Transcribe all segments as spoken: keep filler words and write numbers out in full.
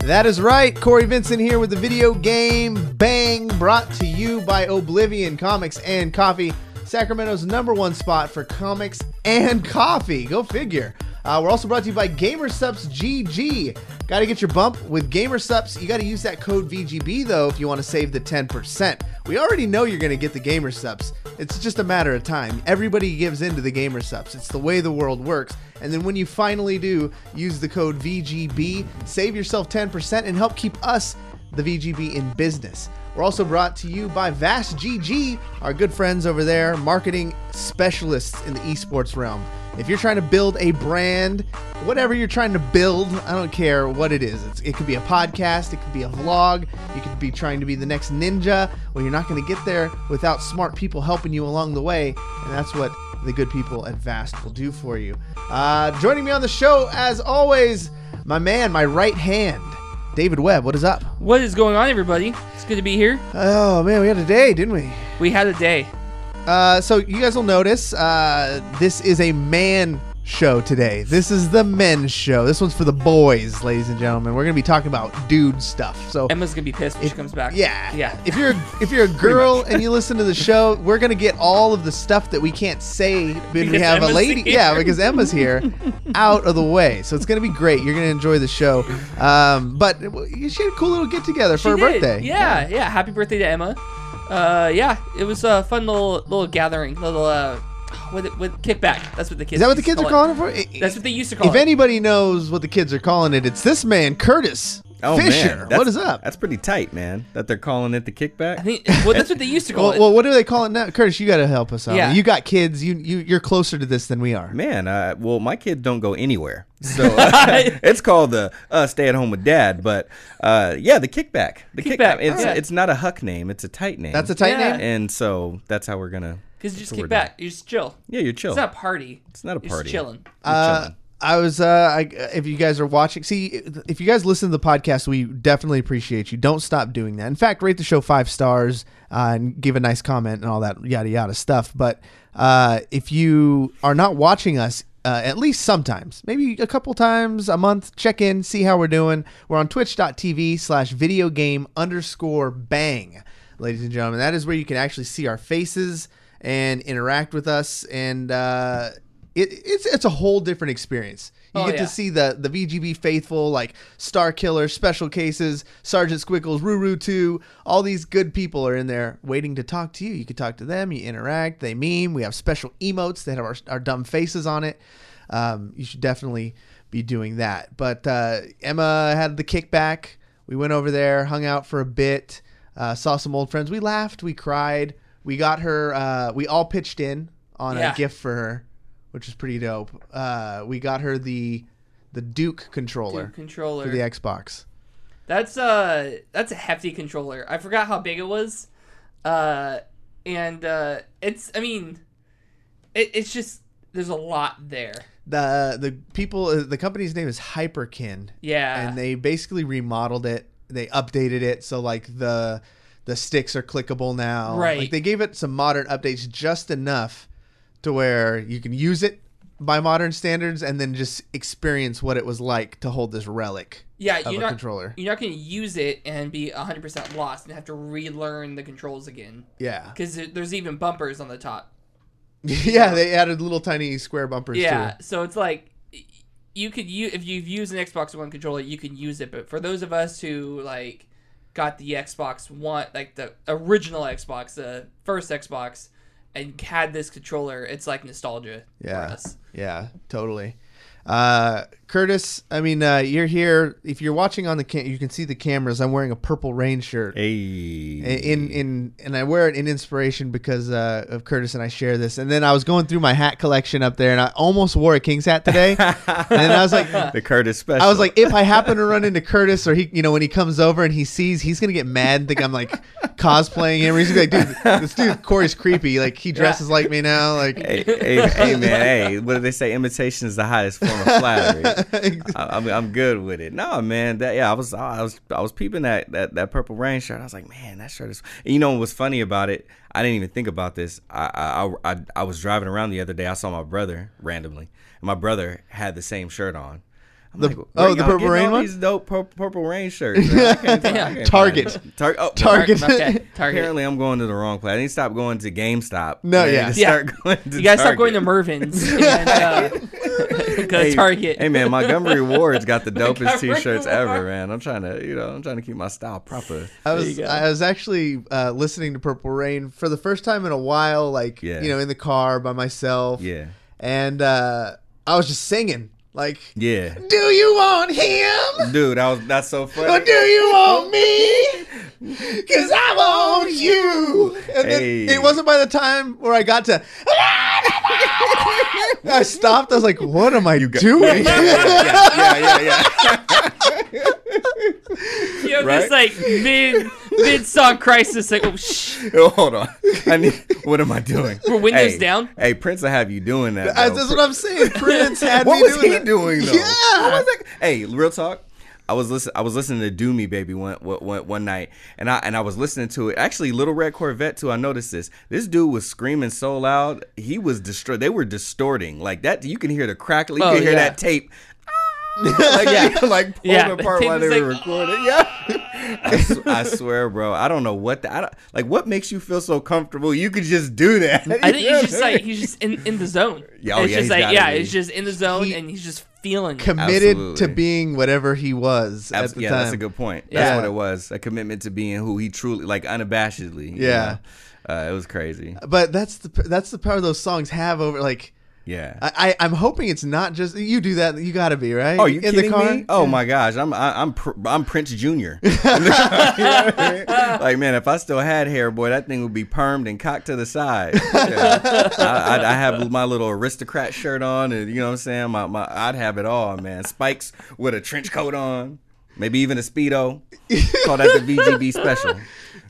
That is right. Corey Vincent here with the video game Bang, brought to you by Oblivion Comics and Coffee, Sacramento's number one spot for comics and coffee. Go figure. Uh, we're also brought to you by GamerSupps G G. Got to get your bump with GamerSupps. You got to use that code V G B, though, if you want to save the ten percent. We already know you're going to get the GamerSupps. It's just a matter of time. Everybody gives in to the GamerSupps. It's the way the world works. And then when you finally do, use the code V G B, save yourself ten percent, and help keep us, the V G B, in business. We're also brought to you by Vast G G, our good friends over there, marketing specialists in the esports realm. If you're trying to build a brand, whatever you're trying to build, I don't care what it is. It's, it could be a podcast, it could be a vlog, you could be trying to be the next ninja. Well, you're not going to get there without smart people helping you along the way, and that's what the good people at Vast will do for you. Uh, joining me on the show, as always, my man, my right hand, David Webb. What is up? What is going on, everybody? It's good to be here. Oh, man, we had a day, didn't we? We had a day. Uh, so you guys will notice uh, this is a man show today. This is the men's show. This one's for the boys, ladies and gentlemen. We're going to be talking about dude stuff. So Emma's going to be pissed when if, she comes back. Yeah. Yeah. If you're if you're a girl and you listen to the show, we're going to get all of the stuff that we can't say when Because we have Emma's a lady. here. Yeah, because Emma's here, out of the way. So it's going to be great. You're going to enjoy the show. Um, but she had a cool little get together for She her did. birthday. Yeah, yeah. Happy birthday to Emma. Uh, yeah, it was a fun little little gathering, little uh, with with kickback. That's what the kids. Is that what the used to kids are call calling it for? it. That's what they used to call If it. anybody knows what the kids are calling it, it's this man, Curtis Oh, Fisher. man. That's- What is up? That's pretty tight, man. That they're calling it the kickback. I think, well, that's what they used to call Well, it. well, what do they call it now? Curtis, you got to help us out. Yeah. You got kids. You you you're closer to this than we are. Man, uh, well, my kid don't go anywhere, so uh, it's called the uh, stay at home with dad. But uh, yeah, the kickback, the kickback. Kickback, It's yeah. it's not a Huck name; it's a tight name. That's a tight Yeah. name. and so that's how we're gonna. Because you just that's kick what we're back. You just chill. Yeah, you're chill. It's not a party. It's not a You're party. just chilling. You're Uh, chilling. I was. Uh, I, if you guys are watching, see, if you guys listen to the podcast, we definitely appreciate you. Don't stop doing that. In fact, rate the show five stars uh, and give a nice comment and all that yada yada stuff. But uh, if you are not watching us, uh, at least sometimes, maybe a couple times a month, check in, see how we're doing. We're on twitch.tv slash video game underscore bang, ladies and gentlemen. That is where you can actually see our faces and interact with us, and uh, it, it's it's a whole different experience. You Oh, get yeah. to see the the V G B faithful, like Star Killer, Special Cases, Sergeant Squiggles, Ruru two. All these good people are in there waiting to talk to you. You can talk to them. You interact. They meme. We have special emotes that have our, our dumb faces on it. Um, you should definitely be doing that. But uh, Emma had the kickback. We went over there, hung out for a bit, uh, saw some old friends. We laughed. We cried. We got her. Uh, we all pitched in on Yeah. a gift for her, which is pretty dope. Uh, we got her the the Duke controller Dude, controller. for the Xbox. That's uh that's a hefty controller. I forgot how big it was. Uh and uh it's I mean it, it's just there's a lot there. The the people uh, the company's name is Hyperkin, Yeah. and they basically remodeled it. They updated it so like the the sticks are clickable now. Right. Like they gave it some modern updates just enough to where you can use it by modern standards and then just experience what it was like to hold this relic yeah, of you're a not controller. you're not going to use it and be one hundred percent lost and have to relearn the controls again Yeah. cuz there's even bumpers on the top. Yeah, they added little tiny square bumpers Yeah, too. so it's like you could use if you've used an Xbox One controller, you can use it, but for those of us who like got the Xbox One, like the original Xbox, the first Xbox, and had this controller, it's like nostalgia Yeah. for us. Yeah, totally. Uh, Curtis, I mean, uh, you're here. If you're watching on the cam, you can see the cameras. I'm wearing a Purple Rain shirt. Hey. In in and I wear it in inspiration because uh, of Curtis and I share this. And then I was going through my hat collection up there, and I almost wore a King's hat today. And then I was like, the Curtis special. I was like, if I happen to run into Curtis, or he, you know, when he comes over and he sees, he's gonna get mad and think I'm like cosplaying him. Or he's gonna be like, dude, this dude Corey's creepy. Like he dresses like me now. Like hey, hey, hey, man, hey, what do they say? Imitation is the highest form of flattery. I, I'm, I'm good with it. No, man, that yeah, I was, I was, I was peeping that that that Purple Rain shirt. I was like, man, that shirt is. And you know what's funny about it? I didn't even think about this. I, I, I, I was driving around the other day. I saw my brother randomly, and my brother had the same shirt on. I'm The- like, where oh, the y'all Purple getting Rain all one? These dope purple, purple rain shirts. Man? I can't, I can't Target. find it. Tar- oh, Target. Okay, Target. Apparently, I'm going to the wrong place. I need to stop going to GameStop. No, I need yeah. to Yeah. start going to You gotta stop Target. going to Mervin's and uh, go Hey, to Target. Hey man, Montgomery Ward's got the dopest Montgomery t-shirts Ward. ever, man. I'm trying to, you know, I'm trying to keep my style proper. I There was you go. I was actually uh, listening to Purple Rain for the first time in a while, like Yeah. you know, in the car by myself. Yeah, And uh, I was just singing like, yeah, "Do you want him? dude, that was that's so Or funny. do you want me? Cause I want you." And Hey. then it wasn't by the time where I got to. I stopped. I was like, "What am I doing?" yeah, yeah, yeah, yeah. You have Right? this like mid mid song crisis, like oh shh, Yo, hold on. I need. What am I doing? Were windows Hey, down? Hey, Prince will have you doing that. That's, though. that's what I'm saying. Prince had What me was doing he that. doing though? Yeah. What was that? Hey, real talk. I was listen. I was listening to "Do Me Baby" one, one one night, and I and I was listening to it. Actually, Little Red Corvette too. I noticed this. This dude was screaming so loud. He was destroyed. They were distorting like that. You can hear the crackle. You Oh, can hear yeah. that tape. like, Yeah. like pulling Yeah, the apart tape while they was were like, recording. Yeah, I, s- I swear, bro. I don't know what the, I don't, like. What makes you feel so comfortable? You could just do that. I think he's just like he's just in, in the zone. Yeah, oh, it's yeah, just he's like gotta yeah, be. it's just in the zone He- and he's just feeling it. Committed Absolutely. to being whatever he was Abs- at the yeah, time. that's a good point. That's Yeah. what it was. A commitment to being who he truly, like, unabashedly. you Yeah. know? Uh, it was crazy. But that's the that's the power those songs have over like. Yeah. I, I I'm hoping it's not just you do that. You got to be right. Oh, you in kidding the car? me? Oh Yeah. my gosh, I'm I, I'm Pr- I'm Prince Junior You know what I mean? Like man, if I still had hair, boy, that thing would be permed and cocked to the side. Yeah. I, I'd, I have my little aristocrat shirt on, and you know what I'm saying. My, my I'd have it all, man. Spikes with a trench coat on, maybe even a speedo. Call that the V G B special.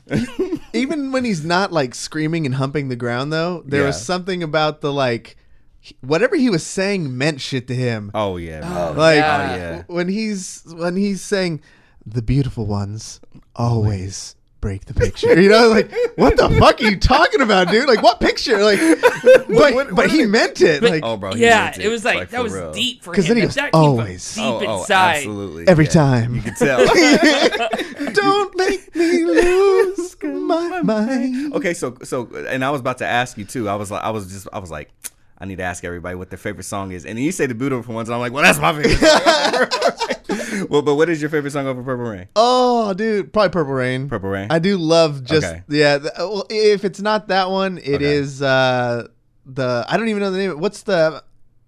Even when he's not like screaming and humping the ground, though, there Yeah. was something about the like, whatever he was saying meant shit to him. Oh yeah, man. Like yeah. Oh, yeah. when he's when he's saying, "The beautiful ones always break the picture." You know, like what the fuck are you talking about, dude? Like what picture? Like, but what- what but is he it? meant it. But Like Oh, bro, he yeah, meant it was like, like, that for was real. deep for 'Cause him. then he Like, goes, that came from "Always." deep Oh, oh, inside. absolutely. every Yeah. time. You can tell. Don't make me lose my mind. Okay, so so, and I was about to ask you too. I was like, I was just, I was like, I need to ask everybody what their favorite song is, and then you say the beautiful ones, and I'm like, well, that's my favorite song. Well, but what is your favorite song over Purple Rain? Oh, dude, probably Purple Rain. Purple Rain. I do love just Okay. yeah. The, well, if it's not that one, it Okay. is uh the I don't even know the name. What's the?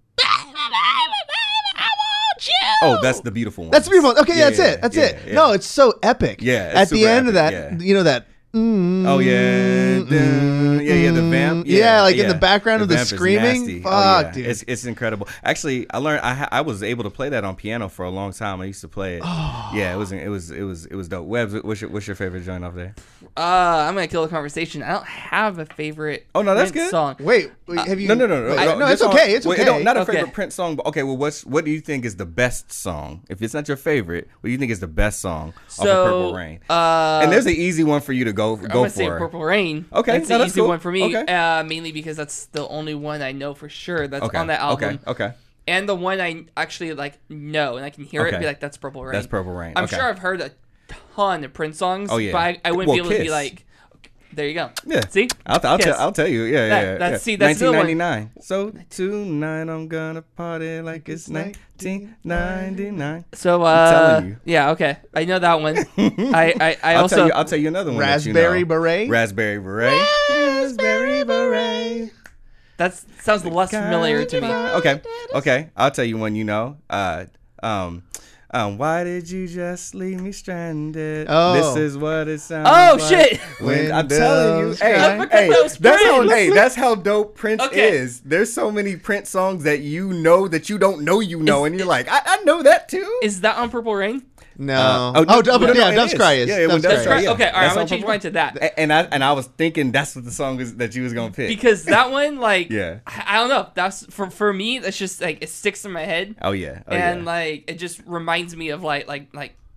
Oh, that's the beautiful one. That's beautiful. Okay, yeah, that's yeah, it. That's yeah, it. yeah. No, it's so epic. Yeah, it's At the super end of that, epic, yeah. you know that. mm, Oh yeah, dun, yeah, yeah. The vamp. Yeah, Yeah, like in yeah. the background of the vamp is screaming. nasty. Fuck, Oh, yeah. dude. It's it's incredible. Actually, I learned. I ha- I was able to play that on piano for a long time. I used to play it. Yeah, it was it was it was it was dope. Webbs, what's your what's your favorite joint off there? Uh, I'm gonna kill the conversation. I don't have a favorite. Oh, no, that's Prince good. song. Wait, wait, have you? No, no, no, no. wait, no, no, just it's on- okay. It's wait, okay. no, not a Okay. favorite Prince song, but okay. Well, what's what do you think is the best song? If it's not your favorite, what do you think is the best song So, off of Purple Rain? Uh, And there's an easy one for you to go I'm go gonna for. say Purple Rain. Okay, that's no, the that's easy cool. one for me. Okay. Uh, mainly because that's the only one I know for sure that's Okay. on that album, Okay. Okay. and the one I actually like know and I can hear it Okay. and be like, "That's Purple Rain." That's Purple Rain. I'm Okay. sure I've heard a ton of Prince songs. Oh, yeah. but I, I wouldn't Well, be able to be Kiss. like, there you go. Yeah. See, I'll, I'll, Kiss. tell, I'll tell you. Yeah, That- yeah. that's- yeah. see, that's the nineteen one. ninety-nine. So tonight I'm gonna party like it's nineteen ninety-nine. So, uh, telling you. yeah, okay, I know that one. I, I, I I'll also tell you. I'll tell you another one. Raspberry that you know. Beret? Raspberry Beret. Raspberry Beret. that sounds less familiar to me. Okay, okay. I'll tell you one. You know, uh, um, um, why did you just leave me stranded? Oh. This is what it sounds. Oh, like shit. When I'm telling you, Windows hey, cry. hey, That was that's how, Prince. hey, that's how dope Prince Okay. is. There's so many Prince songs that you know that you don't know you know, and you're like, I, I know that too. Is that on Purple Rain? No. Uh, oh, no, Dove- no, no, yeah, it Dove's is. Cry is. Yeah, yeah, when Dove's Dove's Cry. Cry, yeah. Okay, all right, That's I'm gonna on change Purple mine to that. A- And I and I was thinking that's what the song is that you was gonna pick. Because that one, like, Yeah. I, I don't know. That's for for me. That's just like it sticks in my head, oh yeah, oh, and yeah. like it just reminds me of like like like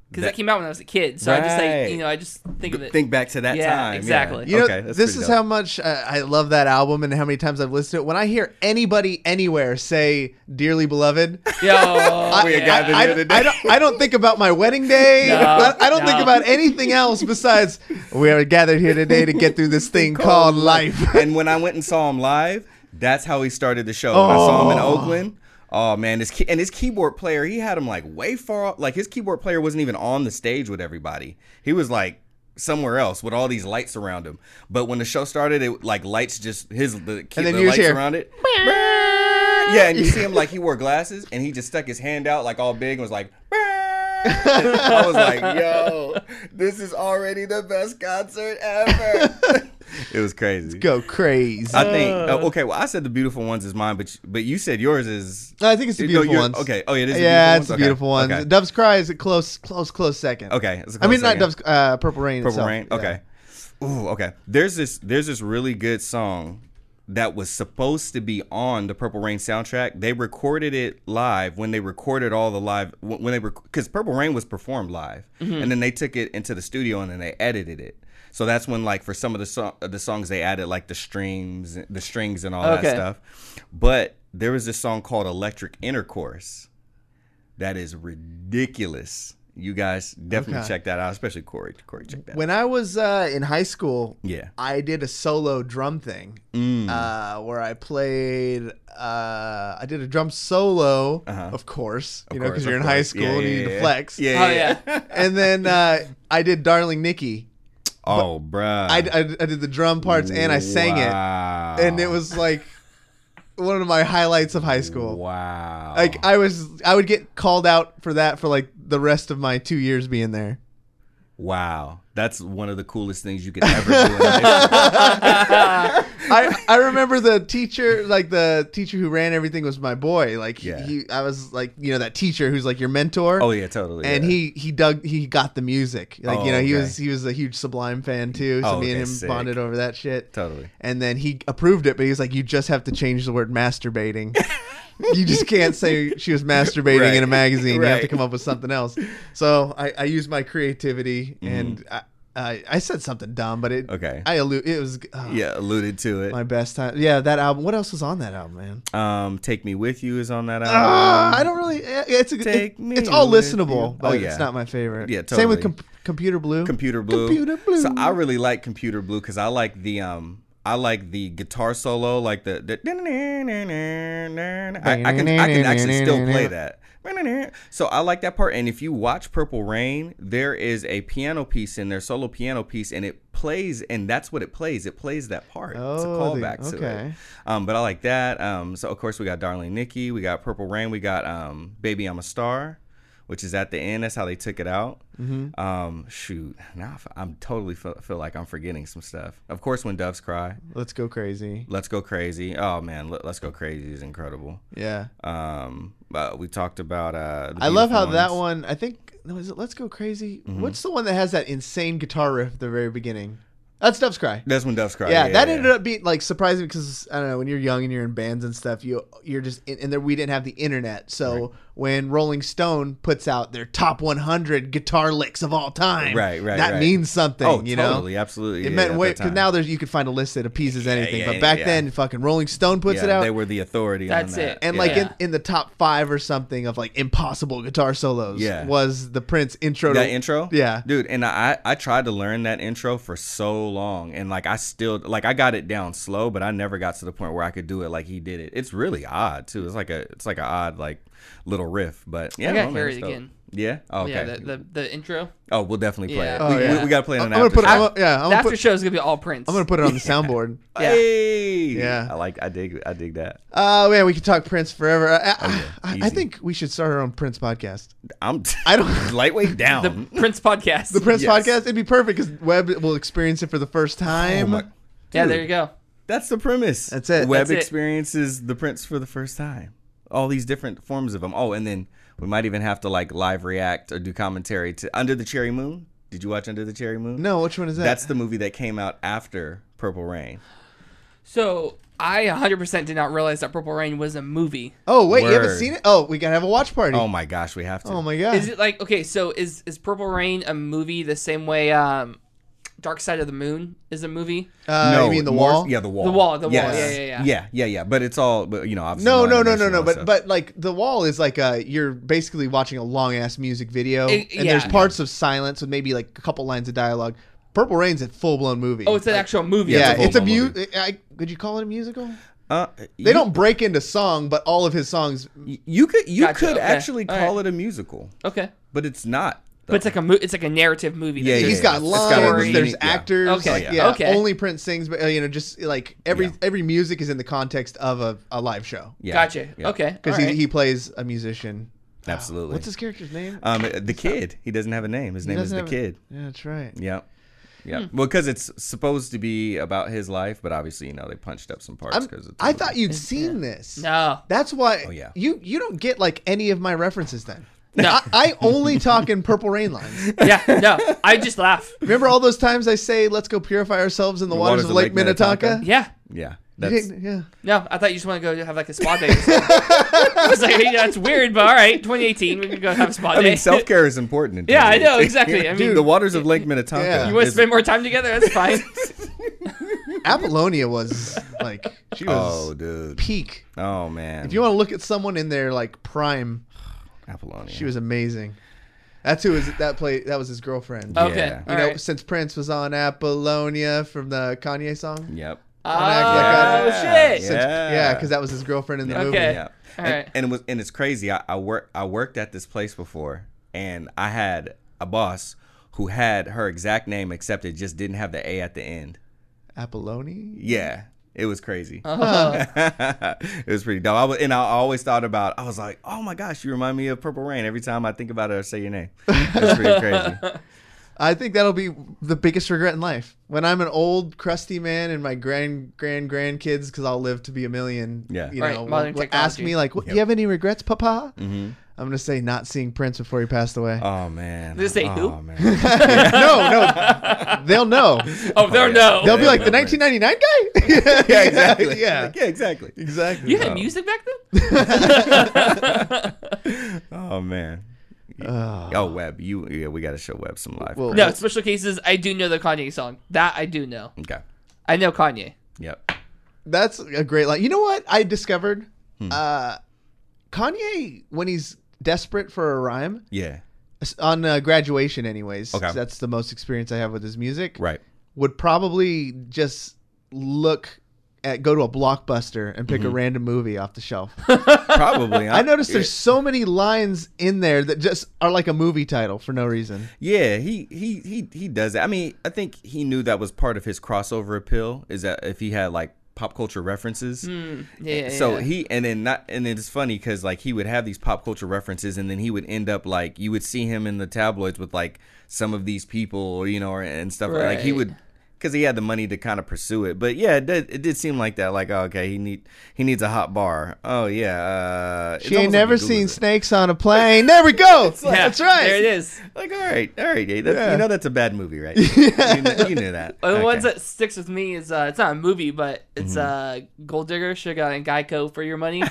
Because that, that came out when I was a kid, so right. I just like you know I just think of it. Think back to that yeah, time. Exactly. Yeah, you know, okay, this is dope. how much uh, I love that album and how many times I've listened to it. When I hear anybody anywhere say "Dearly Beloved," yo, I, we I, I, I, I don't. I don't think about my wedding day. No, I, I don't no. think about anything else besides we are gathered here today to get through this thing called life. And when I went and saw him live, that's how he started the show. Oh. I saw him in Oakland. Oh man, his key- and his keyboard player, he had him like way far off. Like his keyboard player wasn't even on the stage with everybody. He was like somewhere else with all these lights around him. But when the show started, it like lights just his the, key- and then the you lights hear, around it. Yeah, and you see him like he wore glasses and he just stuck his hand out like all big and was like. I was like, yo, this is already the best concert ever. It was crazy. Let's go crazy. I think. Uh, okay, well, I said the beautiful ones is mine, but but you said yours is. I think it's the beautiful no, ones. Okay. Oh, yeah, it is. Yeah, the it's the okay. beautiful ones. Okay. Dove's Cry is a close, close, close second. Okay. It's a I close mean, second. not Dove's. Uh, Purple Rain. Purple itself. Rain. Yeah. Okay. Ooh. Okay. There's this. There's this really good song that was supposed to be on the Purple Rain soundtrack. They recorded it live when they recorded all the live when they because Purple Rain was performed live, mm-hmm. and then they took it into the studio and then they edited it. So that's when, like, for some of the so- the songs they added like the strings, the strings and all okay. that stuff. But there was this song called "Electric Intercourse" that is ridiculous. You guys definitely Okay. check that out, especially Corey. Corey, check that out. When I was uh, in high school, Yeah. I did a solo drum thing Mm. uh, where I played. Uh, I did a drum solo, Uh-huh. of course, you Of know, course, because you're of in high course. school Yeah, and you yeah, need yeah. to flex. Yeah, Oh, yeah. yeah. And then uh, I did "Darling Nikki." Oh, bruh. I, I, I did the drum parts and I sang Wow. it, and it was like one of my highlights of high school. Wow. Like I was, I would get called out for that for like the rest of my two years being there. Wow. That's one of the coolest things you could ever do in high school. I I remember the teacher, like the teacher who ran everything was my boy. Like Yeah. he, I was like, you know, that teacher who's like your mentor. Oh, yeah, totally. And yeah. he he dug he got the music. Like Oh, you know, he okay. was he was a huge Sublime fan too. So Oh, me and okay, him sick. bonded over that shit. Totally. And then he approved it, but he was like, you just have to change the word masturbating. You just can't say she was masturbating Right. in a magazine. You have to Right. come up with something else. So I, I used my creativity and I, I I said something dumb, but it Okay. I allude it was oh, Yeah, alluded to it. my best time. Yeah, that album. What else was on that album, man? Um, Take Me With You is on that album. Uh, I don't really. It's a, Take it, me it's all with listenable, you. but Oh, yeah. it's not my favorite. Yeah, Same with totally. com- Computer Blue. Computer Blue. Computer Blue. So I really like Computer Blue because I like the um I like the guitar solo, like the, the I, I can I can actually still play that. So I like that part. And if you watch Purple Rain, there is a piano piece in there, solo piano piece, and it plays, and that's what it plays. It plays that part. Oh, it's a callback the, to okay. it. Um, but I like that. Um, so of course we got Darling Nikki, we got Purple Rain, we got um, Baby I'm a Star, which is at the end. That's how they took it out. Mm-hmm. Um, shoot, now I f- I'm totally feel, feel like I'm forgetting some stuff. Of course, When Doves Cry, Let's Go Crazy. Let's Go Crazy. Oh man, Let, Let's Go Crazy is incredible. Yeah. Um, but we talked about. Uh, the I love how Beautiful that Ones. one. I think no, is it Let's Go Crazy? Mm-hmm. What's the one that has that insane guitar riff at the very beginning? That's Dove's Cry. That's When Doves Cry. Yeah, Yeah, that yeah, ended yeah. up being like surprising because I don't know when you're young and you're in bands and stuff, you you're just in, and there we didn't have the internet, so Right. when Rolling Stone puts out their top one hundred guitar licks of all time, Right, right, that right. means something. Oh, you totally, know, absolutely. it yeah, meant at wait that because time. now there's you can find a list that appeases anything, yeah, but back yeah. then, fucking Rolling Stone puts yeah, it out. They were the authority. That's on that. it. and Yeah. like Yeah. in, in the top five or something of like impossible guitar solos Yeah. was the Prince intro that to intro, Yeah. dude. And I I tried to learn that intro for so long, and like I still like I got it down slow, but I never got to the point where I could do it like he did it. It's really odd too. It's like a it's like an odd like little riff, but yeah. I gotta no, man, hear it's it dope. again. Yeah. Oh, okay. Yeah, the, the the intro. oh, we'll definitely play Yeah. it. Oh, we, yeah. we, we got to play it in I'm an gonna after put it, show. I'm gonna, yeah I'm The gonna after put, show is gonna be all Prince. I'm gonna put it on the soundboard. Yeah. Hey. Yeah. I like. I dig. I dig that. Oh man, we could talk Prince forever. I, I, Oh, yeah. I, I Easy. think we should start our own Prince podcast. I'm. I don't. lightweight down. the Prince podcast. The Prince Yes. podcast, it'd be perfect because Webb will experience it for the first time. Oh my- yeah, Dude. there you go. That's the premise. That's it. Webb That's it. experiences the Prince for the first time. All these different forms of him. Oh, and then we might even have to like live react or do commentary to Under the Cherry Moon. Did you watch Under the Cherry Moon? No, which one is that? That's the movie that came out after Purple Rain. So I one hundred percent did not realize that Purple Rain was a movie. Oh wait, you haven't Word. seen it? Oh, we gotta have a watch party. Oh my gosh, we have to. Oh my god. Is it like okay? So is is Purple Rain a movie the same way um, Dark Side of the Moon is a movie? Uh, no, you mean the more- wall? Yeah, the wall. The Wall, the wall. Yes. Yeah, yeah, yeah. Yeah, yeah, yeah. But it's all, but you know, obviously. No, not no, no, no, animation no. and all But stuff. but like the wall is like a you're basically watching a long ass music video, It- and yeah. there's parts of silence with maybe like a couple lines of dialogue. Purple Rain's a full blown movie. Oh, it's an Like, actual movie. Yeah, yeah, it's a it's a full-blown mu. movie. I, could you call it a musical? uh, They you, don't break into song, but all of his songs. You could you Gotcha, could okay. actually All call right. it a musical, Okay, but it's not. but it's like a mo- it's like a narrative movie. Yeah, that yeah, He's just- got It's lines. got a story. There's yeah. actors. Okay, like, yeah. yeah. okay. Only Prince sings, but uh, you know, just like every Yeah. every music is in the context of a, a live show Yeah, Gotcha. yeah. Okay, because all he, right. he plays a musician. Absolutely. What's his character's name? Um, the kid. He doesn't have a name. His He name is doesn't the have a- kid. Yeah, that's right. Yeah. Yeah. Hmm. Well, because it's supposed to be about his life, but obviously, you know, they punched up some parts I'm- because I thought you'd seen this. No, That's why. Oh, yeah. You you don't get like any of my references then. No. I, I only talk in Purple Rain lines. yeah, no. I just laugh. Remember all those times I say, "Let's go purify ourselves in the, waters, of Lake, Minnetonka"? Yeah. Yeah. You That's, didn't- yeah. No, I thought you just want to go have like a spa day. Or something. I was like, hey, that's weird, but all right, twenty eighteen, we can go have a spa I day. mean, self care is important. In Yeah, I Tennessee. know, exactly. I mean- Dude, the waters of Lake Minnetonka. Yeah. you want to is- spend more time together? That's fine. Apollonia was like she was Oh, dude. peak. Oh, man. If you want to look at someone in their like prime, Apollonia. she was amazing. That's who was that play. That was his girlfriend. Oh. Okay, Yeah. You all know, right. since Prince was on Apollonia from the Kanye song. Yep. Oh, act like I- shit. Since, Yeah. yeah, because that was his girlfriend in the movie. Okay. Yeah. All and, right. and it was and it's crazy. I, I work I worked at this place before, and I had a boss who had her exact name, except it just didn't have the A at the end. Apollonia. Yeah, it was crazy. Oh. It was pretty dope. I was, and I always thought about. I was like, oh my gosh, you remind me of Purple Rain every time I think about it or say your name. It's pretty crazy. I think that'll be the biggest regret in life. When I'm an old, crusty man and my grand, grand, grandkids, because I'll live to be a million, Yeah. you Right, know, modern will- will ask technology. me, like, what, do Yep. you have any regrets, Papa? hmm I'm going to say not seeing Prince before he passed away. Oh man. Just say oh, who? Man. no, no. They'll know. Oh, there yeah. no. They'll be Yeah, like, the yeah, nineteen ninety-nine guy? yeah, exactly. Yeah. Like, yeah, exactly. Exactly. You had Oh. music back then? Oh man. Oh. Oh, Webb, you yeah, we got to show Webb some live. Well- No, special cases. I do know the Kanye song. That I do know. Okay. I know Kanye. Yep. That's a great line. You know what I discovered? Hmm. Uh, Kanye, when he's desperate for a rhyme, Yeah. on uh, Graduation anyways, 'cause Okay. that's the most experience I have with his music, Right. would probably just look at, go to a Blockbuster and pick a Mm-hmm. random movie off the shelf. Probably. I noticed there's so many lines in there that just are like a movie title for no reason. Yeah, he he he he does that. I mean, I think he knew that was part of his crossover appeal. Is that if he had like pop culture references. Mm, yeah. So yeah. he and then not and it's funny because like he would have these pop culture references and then he would end up like you would see him in the tabloids with like some of these people, you know, or, and stuff like he Right. would because he had the money to kind of pursue it. But yeah, it did, it did seem like that. Like oh, okay, he need he needs a hot bar. Oh yeah, uh, it's She ain't almost like never he Googles seen it. snakes on a plane. There we go. Yeah, That's right. There it is. Like all right, all right, yeah, that's, Yeah. you know that's a bad movie, right? you, kn- you knew that. Well, the Okay. ones that sticks with me is uh, it's not a movie, but it's Mm-hmm. uh, Gold Digger, should have gotten Geico for your money. And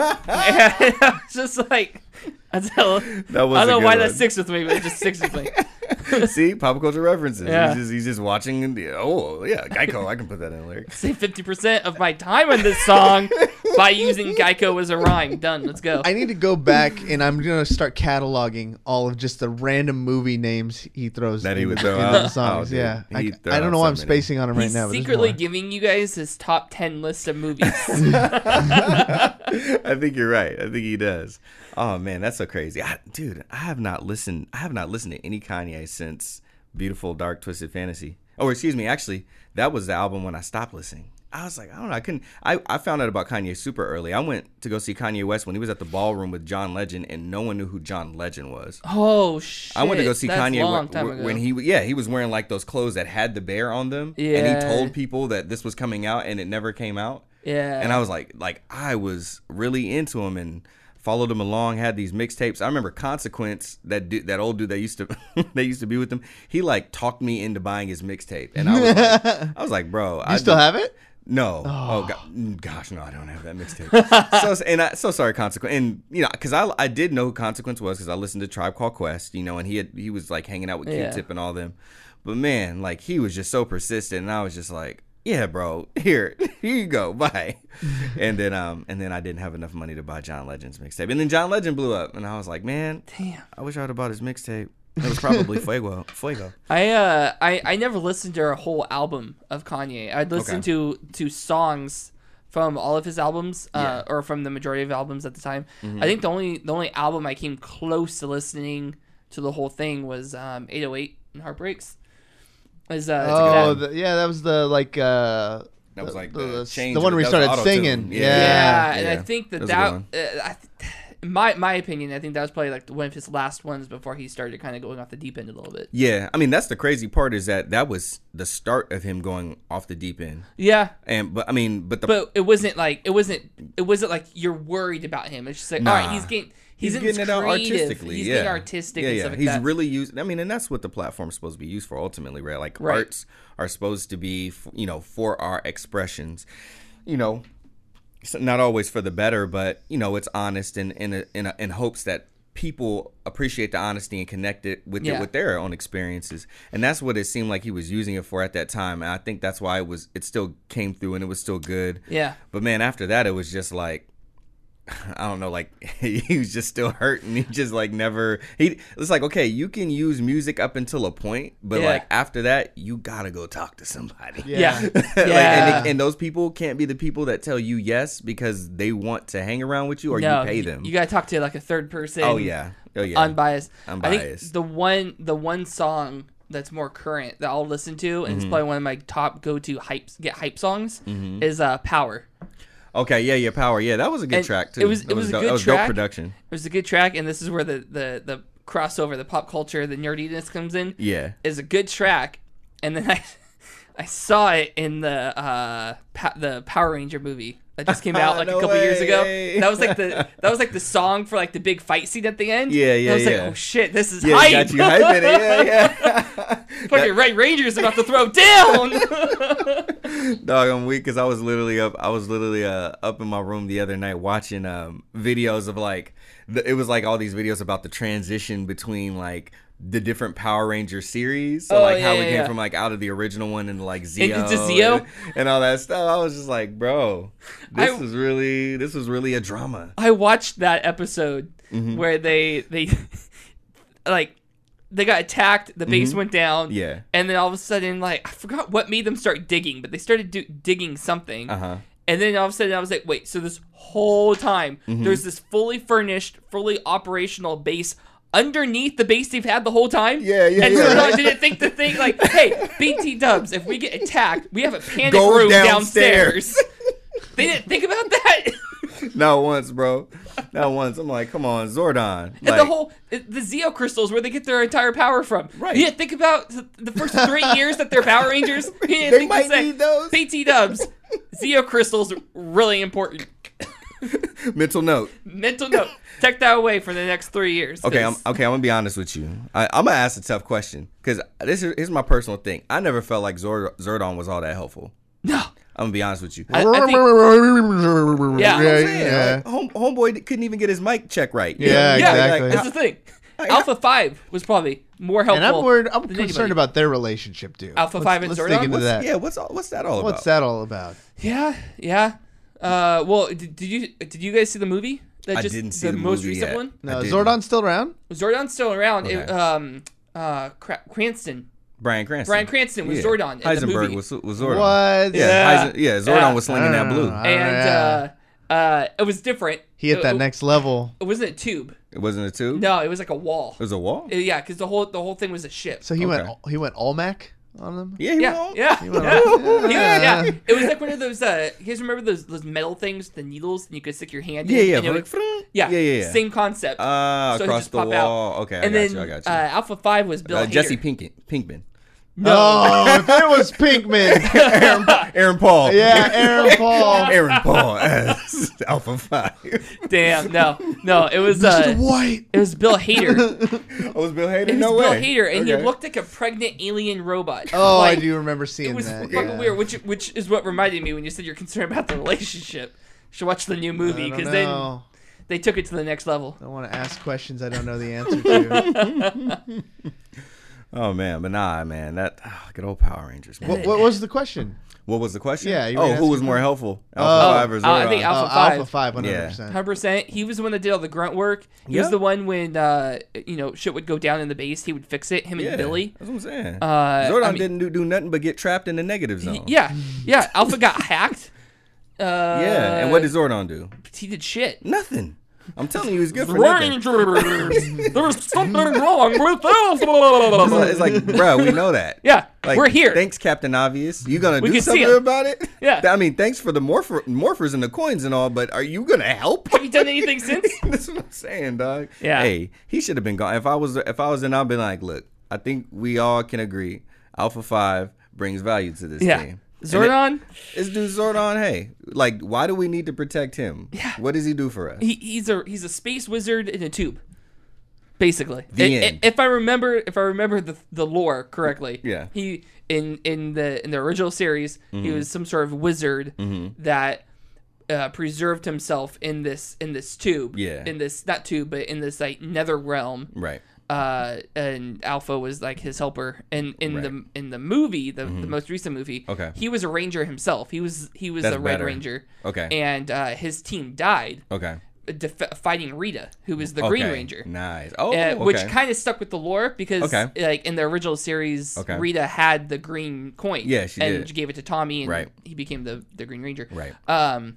I was just like, that's how, That was I a don't know good why one. that sticks with me, but it just sticks with me. See, pop culture references. Yeah. He's just he's just watching. And, oh yeah, Geico. I can put that in lyrics. Save fifty percent of my time on this song by using Geico as a rhyme. Done. Let's go. I need to go back and I'm gonna start cataloging all of just the random movie names he throws That he in would the- throw in out? the songs. Oh, dude. yeah, I, He'd throw I don't out know why so I'm many. spacing on him right He's now. But there's secretly more. giving you guys his top ten list of movies. I think you're right. I think he does. Oh man, that's so crazy, I, dude. I have not listened. I have not listened to any Kanye since Beautiful Dark Twisted Fantasy. Oh, excuse me. Actually, that was the album when I stopped listening. I was like, I don't know. I couldn't. I, I found out about Kanye super early. I went to go see Kanye West when he was at the ballroom with John Legend, and no one knew who John Legend was. Oh shit! I went to go see That's Kanye a long when, time when, ago. when he yeah he was wearing like those clothes that had the bear on them, and Yeah. he told people that this was coming out and it never came out. Yeah. And I was like, like I was really into him and followed him along. Had these mixtapes. I remember Consequence, that du- that old dude that used to that used to be with him. He like talked me into buying his mixtape, and I was like, I was like, bro, You I still do- have it? No. Oh, go- gosh, no, I don't have that mixtape. so and I so sorry, Consequence. And you know, because I I did know who Consequence was because I listened to Tribe Called Quest. You know, and he had he was like hanging out with Yeah. Q-Tip and all them. But man, like he was just so persistent, and I was just like, yeah, bro, here, here you go, bye. and then um and then I didn't have enough money to buy John Legend's mixtape, and then John Legend blew up, and I was like, man, Damn. I wish I would have bought his mixtape. It was probably Fuego. Fuego. I uh I, I never listened to a whole album of Kanye. I'd listen Okay. to to songs from all of his albums, uh, Yeah. or from the majority of albums at the time. Mm-hmm. I think the only the only album I came close to listening to the whole thing was um eight oh eight and Heartbreaks. Is uh Oh, that- the, yeah, that was the like uh That was like the, the, the, change the one where he that was started auto-tune. singing. Yeah. Yeah. yeah, and yeah. I think that That was a that, good uh, I th- in my my opinion, I think that was probably like one of his last ones before he started kind of going off the deep end a little bit. Yeah, I mean that's the crazy part is that that was the start of him going off the deep end. Yeah, And but I mean, but the but it wasn't like it wasn't it wasn't like you're worried about him. It's just like Nah. all right, he's getting he's, he's in getting it out creative. artistically. He's yeah, getting artistic Yeah, and yeah. stuff like he's that. really used. I mean, and that's what the platform's supposed to be used for ultimately, right? Like Right. arts are supposed to be, f- you know, for our expressions. You know, so not always for the better, but you know, it's honest and in in, in, in hopes that people appreciate the honesty and connect it with Yeah. it with their own experiences, and that's what it seemed like he was using it for at that time. And I think that's why it was. It still came through, and it was still good. Yeah. But man, after that, it was just like, I don't know, like he was just still hurting. He just like never. He it's like okay, you can use music up until a point, but Yeah. like after that, you gotta go talk to somebody. Yeah, Yeah. yeah. like, and, and those people can't be the people that tell you yes because they want to hang around with you or no, you pay them. You gotta talk to like a third person. oh yeah, oh yeah. unbiased. I Unbiased. think the one the one song that's more current that I'll listen to, and Mm-hmm. it's probably one of my top go to hype get hype songs, is uh Power. Okay, yeah, yeah, Power, yeah, that was a good And track too. it was- That it was a dope. good That was track. dope production. It was a good track, and this is where the the the crossover, the pop culture, the nerdiness comes in. Yeah. Is a good track, and then I I saw it in the uh pa- the Power Ranger movie that just came out like No a couple years ago. way. That was like the that was like the song for like the big fight scene at the end. Yeah, And yeah, I was yeah. like, oh shit, this is Yeah, hype. got you hyping it. Yeah, yeah. Fucking Red Ranger's about to throw down. Dog, I'm weak because I was literally up. I was literally uh, up in my room the other night watching um, videos of like the, it was like all these videos about the transition between like the different Power Ranger series. So Oh, like yeah, how we yeah, came yeah. from like out of the original one into like Zeo Into Zeo? and, and all that stuff. I was just like, bro, this I- is really this was really a drama. I watched that episode Mm-hmm. where they they like they got attacked, the base went down, Mm-hmm. Yeah. and then all of a sudden, like I forgot what made them start digging, but they started do- digging something, Uh huh. and then all of a sudden I was like, wait, so this whole time Mm-hmm. there's this fully furnished, fully operational base underneath the base they've had the whole time. Yeah, yeah, and yeah, Zordon right. didn't think to think like, hey, B T Dubs, if we get attacked, we have a panic Go room downstairs. downstairs. They didn't think about that. Not once, bro. Not once. I'm like, come on, Zordon. And Like, the whole the Zeo crystals, where they get their entire power from. Right. You didn't think about the first three years that they're Power Rangers. You didn't They think might to say, need those. P T Dubs, Zeo crystals, really important. mental note. Mental note. Take that away for the next three years. Okay, I'm 'cause- okay. I'm gonna be honest with you. I, I'm gonna ask a tough question because this is here's my personal thing. I never felt like Zord, Zordon was all that helpful. no. I'm gonna be honest with you. I- I think- yeah, I'm yeah, saying, yeah. like, home, homeboy couldn't even get his mic check right. Yeah, Yeah, exactly. that's the thing. Alpha five was probably more helpful. And I'm worried. I'm than concerned anybody. about their relationship too. Alpha Let's- five and let's Zordon? dig into What's, that. yeah. What's all, what's that all What's about? that all about? Yeah, yeah. Uh, well, did, did you did you guys see the movie? That I just, didn't see the most movie recent yet. one. No, I didn't. Zordon's still around. Zordon's still around. It, Okay. um, uh, Cra- Cranston. Brian Cranston. Brian Cranston was Yeah. Zordon in the Heisenberg movie. was was Zordon. What? Yeah, Yeah. Heisen, yeah. Zordon Yeah. was slinging that blue. Uh, and yeah. uh, uh, it was different. He hit it, that it, next level. It wasn't a tube. It wasn't a tube. No, it was like a wall. It was a wall. Uh, yeah, because the whole the whole thing was a ship. So he Okay. went. He went Olmec on them. Yeah, he yeah, went. yeah, He went yeah. all- yeah, yeah. It was like one of those. Uh, you guys remember those those metal things, the needles, and you could stick your hand Yeah, in. yeah. and it Like, would- yeah, yeah, yeah, yeah. Same concept. Ah, So it across just the pop out. wall. Okay, I and got then you. I got Uh, you. Alpha Five was Bill Uh, Hader. Jesse Pinkman. Pinkman. No. Oh, if it was Pinkman. Aaron, Aaron Paul. Yeah, Aaron Paul. Aaron Paul as Alpha Five. Damn. No. No. It was Mister uh. White. It was Bill Hader. Oh, was Bill Hader? It was No Bill way. Hader, and Okay. he looked like a pregnant alien robot. Oh, Like, I do remember seeing It was that. fucking yeah. weird, which which is what reminded me when you said you're concerned about the relationship. You should watch the new movie I don't because then know. they took it to the next level. I don't want to ask questions I don't know the answer to. Oh man, but nah, man, that oh, good old Power Rangers. Man. what, what was the question? What was the question? Yeah, you were Oh, who asking was for- more helpful? Oh. Alpha Five or Zordon? Uh, I think Alpha oh, five. Alpha five, one hundred one percent. hundred percent. He was the one that did all the grunt work. He Yeah. was the one when uh, you know shit would go down in the base, he would fix it. Him Yeah, and Billy. that's what I'm saying. Uh, Zordon I mean- didn't do, do nothing but get trapped in the negative zone. Yeah, yeah. Alpha got hacked. Uh, Yeah, and what did Zordon do? he did shit? Nothing. I'm telling you, he's good for nothing. Rangers, there's something wrong with It's like, Alpha. it's like, bro, we know that. Yeah, Like, we're here. Thanks, Captain Obvious. You gonna We do can see something him. about it? Yeah. I mean, thanks for the morpher, morphers and the coins and all, but are you gonna help? Have you done anything since? That's what I'm saying, dog. Yeah. Hey, he should have been gone. If I was, if I was in, I'd been like, look, I think we all can agree, Alpha Five brings value to this Yeah. team. Zordon, This dude Zordon, hey, like, why do we need to protect him? Yeah. What does he do for us? he, he's a he's a space wizard in a tube, basically. The I- I- end. if I remember, if I remember the the lore correctly, Yeah. he in in the in the original series, Mm-hmm. he was some sort of wizard that uh, preserved himself in this in this tube. Yeah. In this not tube, but in this like nether realm. Right. Uh, and Alpha was like his helper. And in Right. the in the movie, the, the most recent movie, Okay. he was a ranger himself. He was he was That's a Red better. Ranger. Okay. And uh, his team died Okay. def- fighting Rita, who was the Green Okay. Ranger. Nice. Oh, Uh, okay. Which kind of stuck with the lore because, Okay. like in the original series, Okay. Rita had the green coin. Yeah, she and did. she gave it to Tommy, and Right. he became the, the Green Ranger. Right. Um,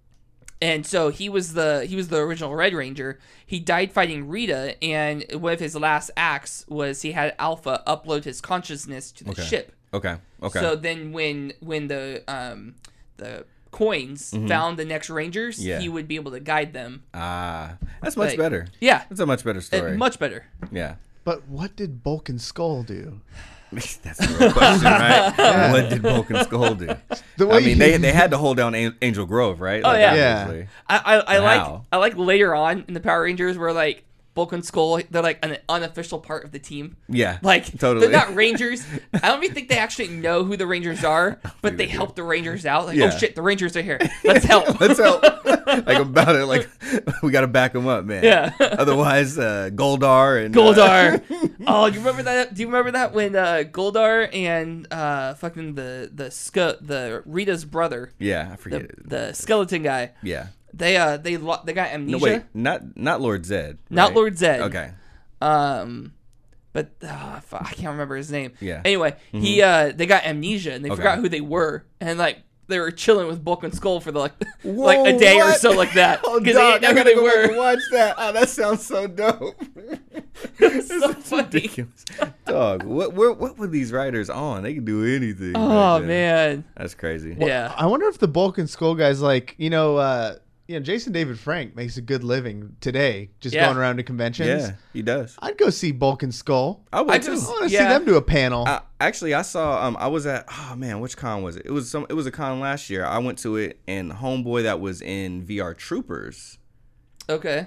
and so he was the he was the original Red Ranger. He died fighting Rita, and one of his last acts was he had Alpha upload his consciousness to the Okay. ship. Okay. Okay. So then, when when the um the coins found the next Rangers, Mm-hmm. Yeah. he would be able to guide them. ah, that's much Like, better. Yeah, That's a much better uh, story. much better. yeah. But what did Bulk and Skull do? That's the real question, right? What did Bulk and Skull do? The I way mean, you- they they had to hold down An- Angel Grove, right? Oh, yeah. Yeah. obviously. I I, I like How? I like later on in the Power Rangers where like Bulk and Skull, they're like an unofficial part of the team. Yeah. Like totally. they're not Rangers. I don't even think they actually know who the Rangers are, but they they help the Rangers out. Like, Yeah. oh shit, the Rangers are here. Let's help. Let's help. Like about it, like we got to back them up, man. Yeah. Otherwise, uh, Goldar and uh, Goldar. Oh, you remember that? Do you remember that when uh, Goldar and uh, fucking the the sc- the Rita's brother, yeah, I the, forget it. the skeleton guy, Yeah. they uh they lo- they got amnesia. No, wait, not not Lord Zed. Not right? Lord Zed. Okay. Um, but uh, fuck, I can't remember his name. Yeah. Mm-hmm. Anyway, he uh they got amnesia and they Okay. forgot who they were, and like they were chilling with Bulk and Skull for the like Whoa, like a day or what? so like that Oh, because dog, they I didn't know gotta who go they back and were. watch that. Oh, that sounds so dope. It's so funny. Ridiculous. Dog, what, what what were these writers on? They can do anything. Oh back then. man, That's crazy. yeah. I wonder if the Bulk and Skull guys, like, you know, uh, you know, Jason David Frank makes a good living today, just Yeah. going around to conventions. Yeah, he does. I'd go see Bulk and Skull. I would I too. just- I want to see Yeah. them do a panel. I, actually, I saw. Um, I was at. Oh man, which con was it? It was some. It was a con last year. I went to it, and homeboy that was in V R Troopers, Okay.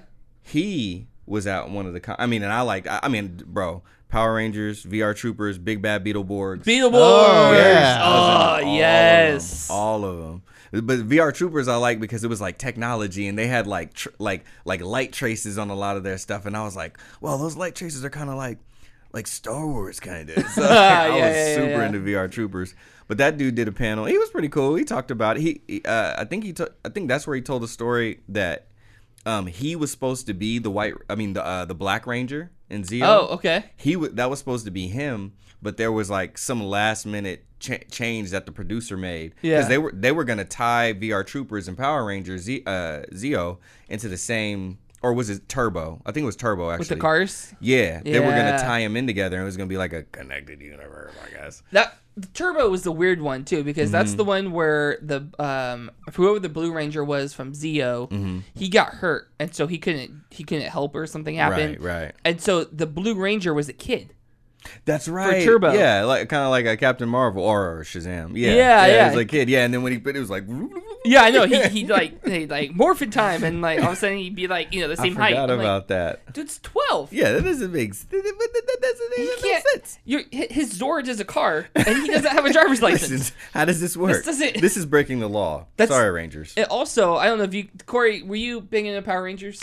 he was at one of the. Con- I mean, and I liked. I, I mean, bro, Power Rangers, V R Troopers, Big Bad Beetleborgs. Beetleborgs. Oh, yeah. I was in Oh all yes. of them, all of them. But V R Troopers I like because it was like technology, and they had like tr- like like light traces on a lot of their stuff, and I was like, well, those light traces are kind of like like Star Wars kind of. So like, I Yeah, was yeah, super yeah. into V R Troopers. But that dude did a panel. He was pretty cool. He talked about he. he, Uh, I think he. T- I think that's where he told the story that um, he was supposed to be the white. I mean the uh, the Black Ranger in Zeo. Oh, okay. He w- that was supposed to be him, but there was like some last minute ch- change that the producer made Yeah. because they were they were gonna tie V R Troopers and Power Rangers Z- uh, Zeo into the same. Or was it Turbo? I think it was Turbo actually. With the cars. Yeah, they were gonna Yeah. tie them in together, and it was gonna be like a connected universe, I guess. That the Turbo was the weird one too because Mm-hmm. that's the one where the um whoever the Blue Ranger was from Zeo, Mm-hmm. he got hurt and so he couldn't he couldn't help or something happened. Right, right. And so the Blue Ranger was a kid. That's right. Turbo. Yeah, like kind of like a Captain Marvel or Shazam. Yeah, Yeah, yeah. As a kid, yeah, and then when he put it, it was like. Yeah, I know. He he like he like morph in time, and like all of a sudden he'd be like you know the same I height. forgot I'm about like, that. Dude's twelve. Yeah, that doesn't make that doesn't He even can't. make sense. You're, his Zord is a car, and he doesn't have a driver's license. Listen, how does this work? This doesn't- This is breaking the law. That's- Sorry, Rangers. It also, I don't know if you, Corey, were you big into Power Rangers?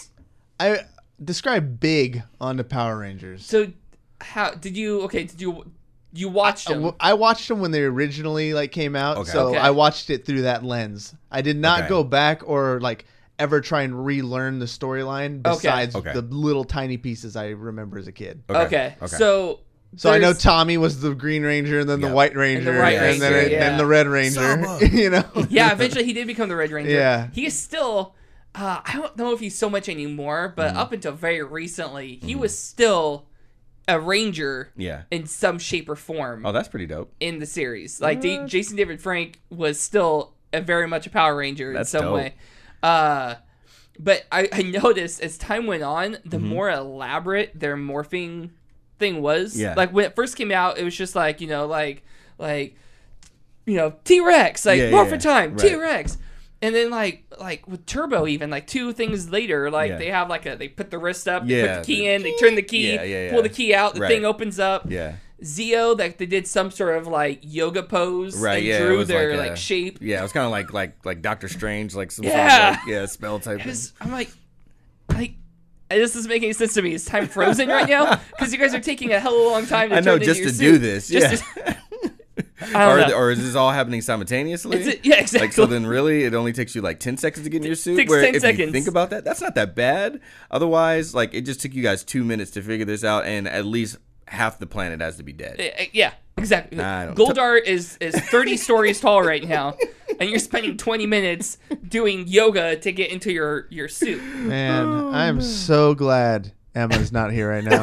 I describe big on the Power Rangers. So, how did you? Okay, did you? You watched I, them? I watched them when they originally like came out, Okay. so Okay. I watched it through that lens. I did not Okay. go back or like ever try and relearn the storyline besides Okay. the little tiny pieces I remember as a kid. Okay. Okay. So. So I know there's- Tommy was the Green Ranger, and then Yep. the White Ranger, White and then, Ranger, it- yeah. then the Red Ranger. Saba. You know? Yeah, eventually he did become the Red Ranger. Yeah. He is still. Uh, I don't know if he's so much anymore, but Mm-hmm. up until very recently, he was still a Ranger Yeah. in some shape or form. Oh, that's pretty dope. In the series. Like D- Jason David Frank was still a very much a Power Ranger That's in some dope. way. Uh, but I, I noticed as time went on, the Mm-hmm. more elaborate their morphing thing was. Yeah. Like when it first came out, it was just like, you know, like like you know, T-Rex, like Yeah, morphin' yeah, time, right. T-Rex. And then like like with Turbo even, like two things later, like Yeah. they have like a they put the wrist up, they Yeah, put the key the- in, they turn the key, Yeah, yeah, pull yeah. the key out, the Right. thing opens up. Yeah. Zeo, like they did some sort of like yoga pose Right. and Yeah. it drew was their like, like a- shape. Yeah, it was kind of like like like Doctor Strange, like some Yeah. sort of like, yeah spell type. It thing. was- I'm like, like this doesn't make any sense to me. Is time frozen right now? Because you guys are taking a hell of a long time to I know, turn just into to your do suit. this. Just Yeah. to- I or, don't know. or is this all happening simultaneously? It's a- yeah, exactly. Like so, then really, it only takes you like ten seconds to get in your suit. Takes where ten if seconds. you think about that, that's not that bad. Otherwise, like it just took you guys two minutes to figure this out, and at least half the planet has to be dead. Uh, yeah, exactly. Nah, I don't- Goldar is is thirty stories tall right now, and you're spending twenty minutes doing yoga to get into your your suit. Man, I'm so glad Emma's not here right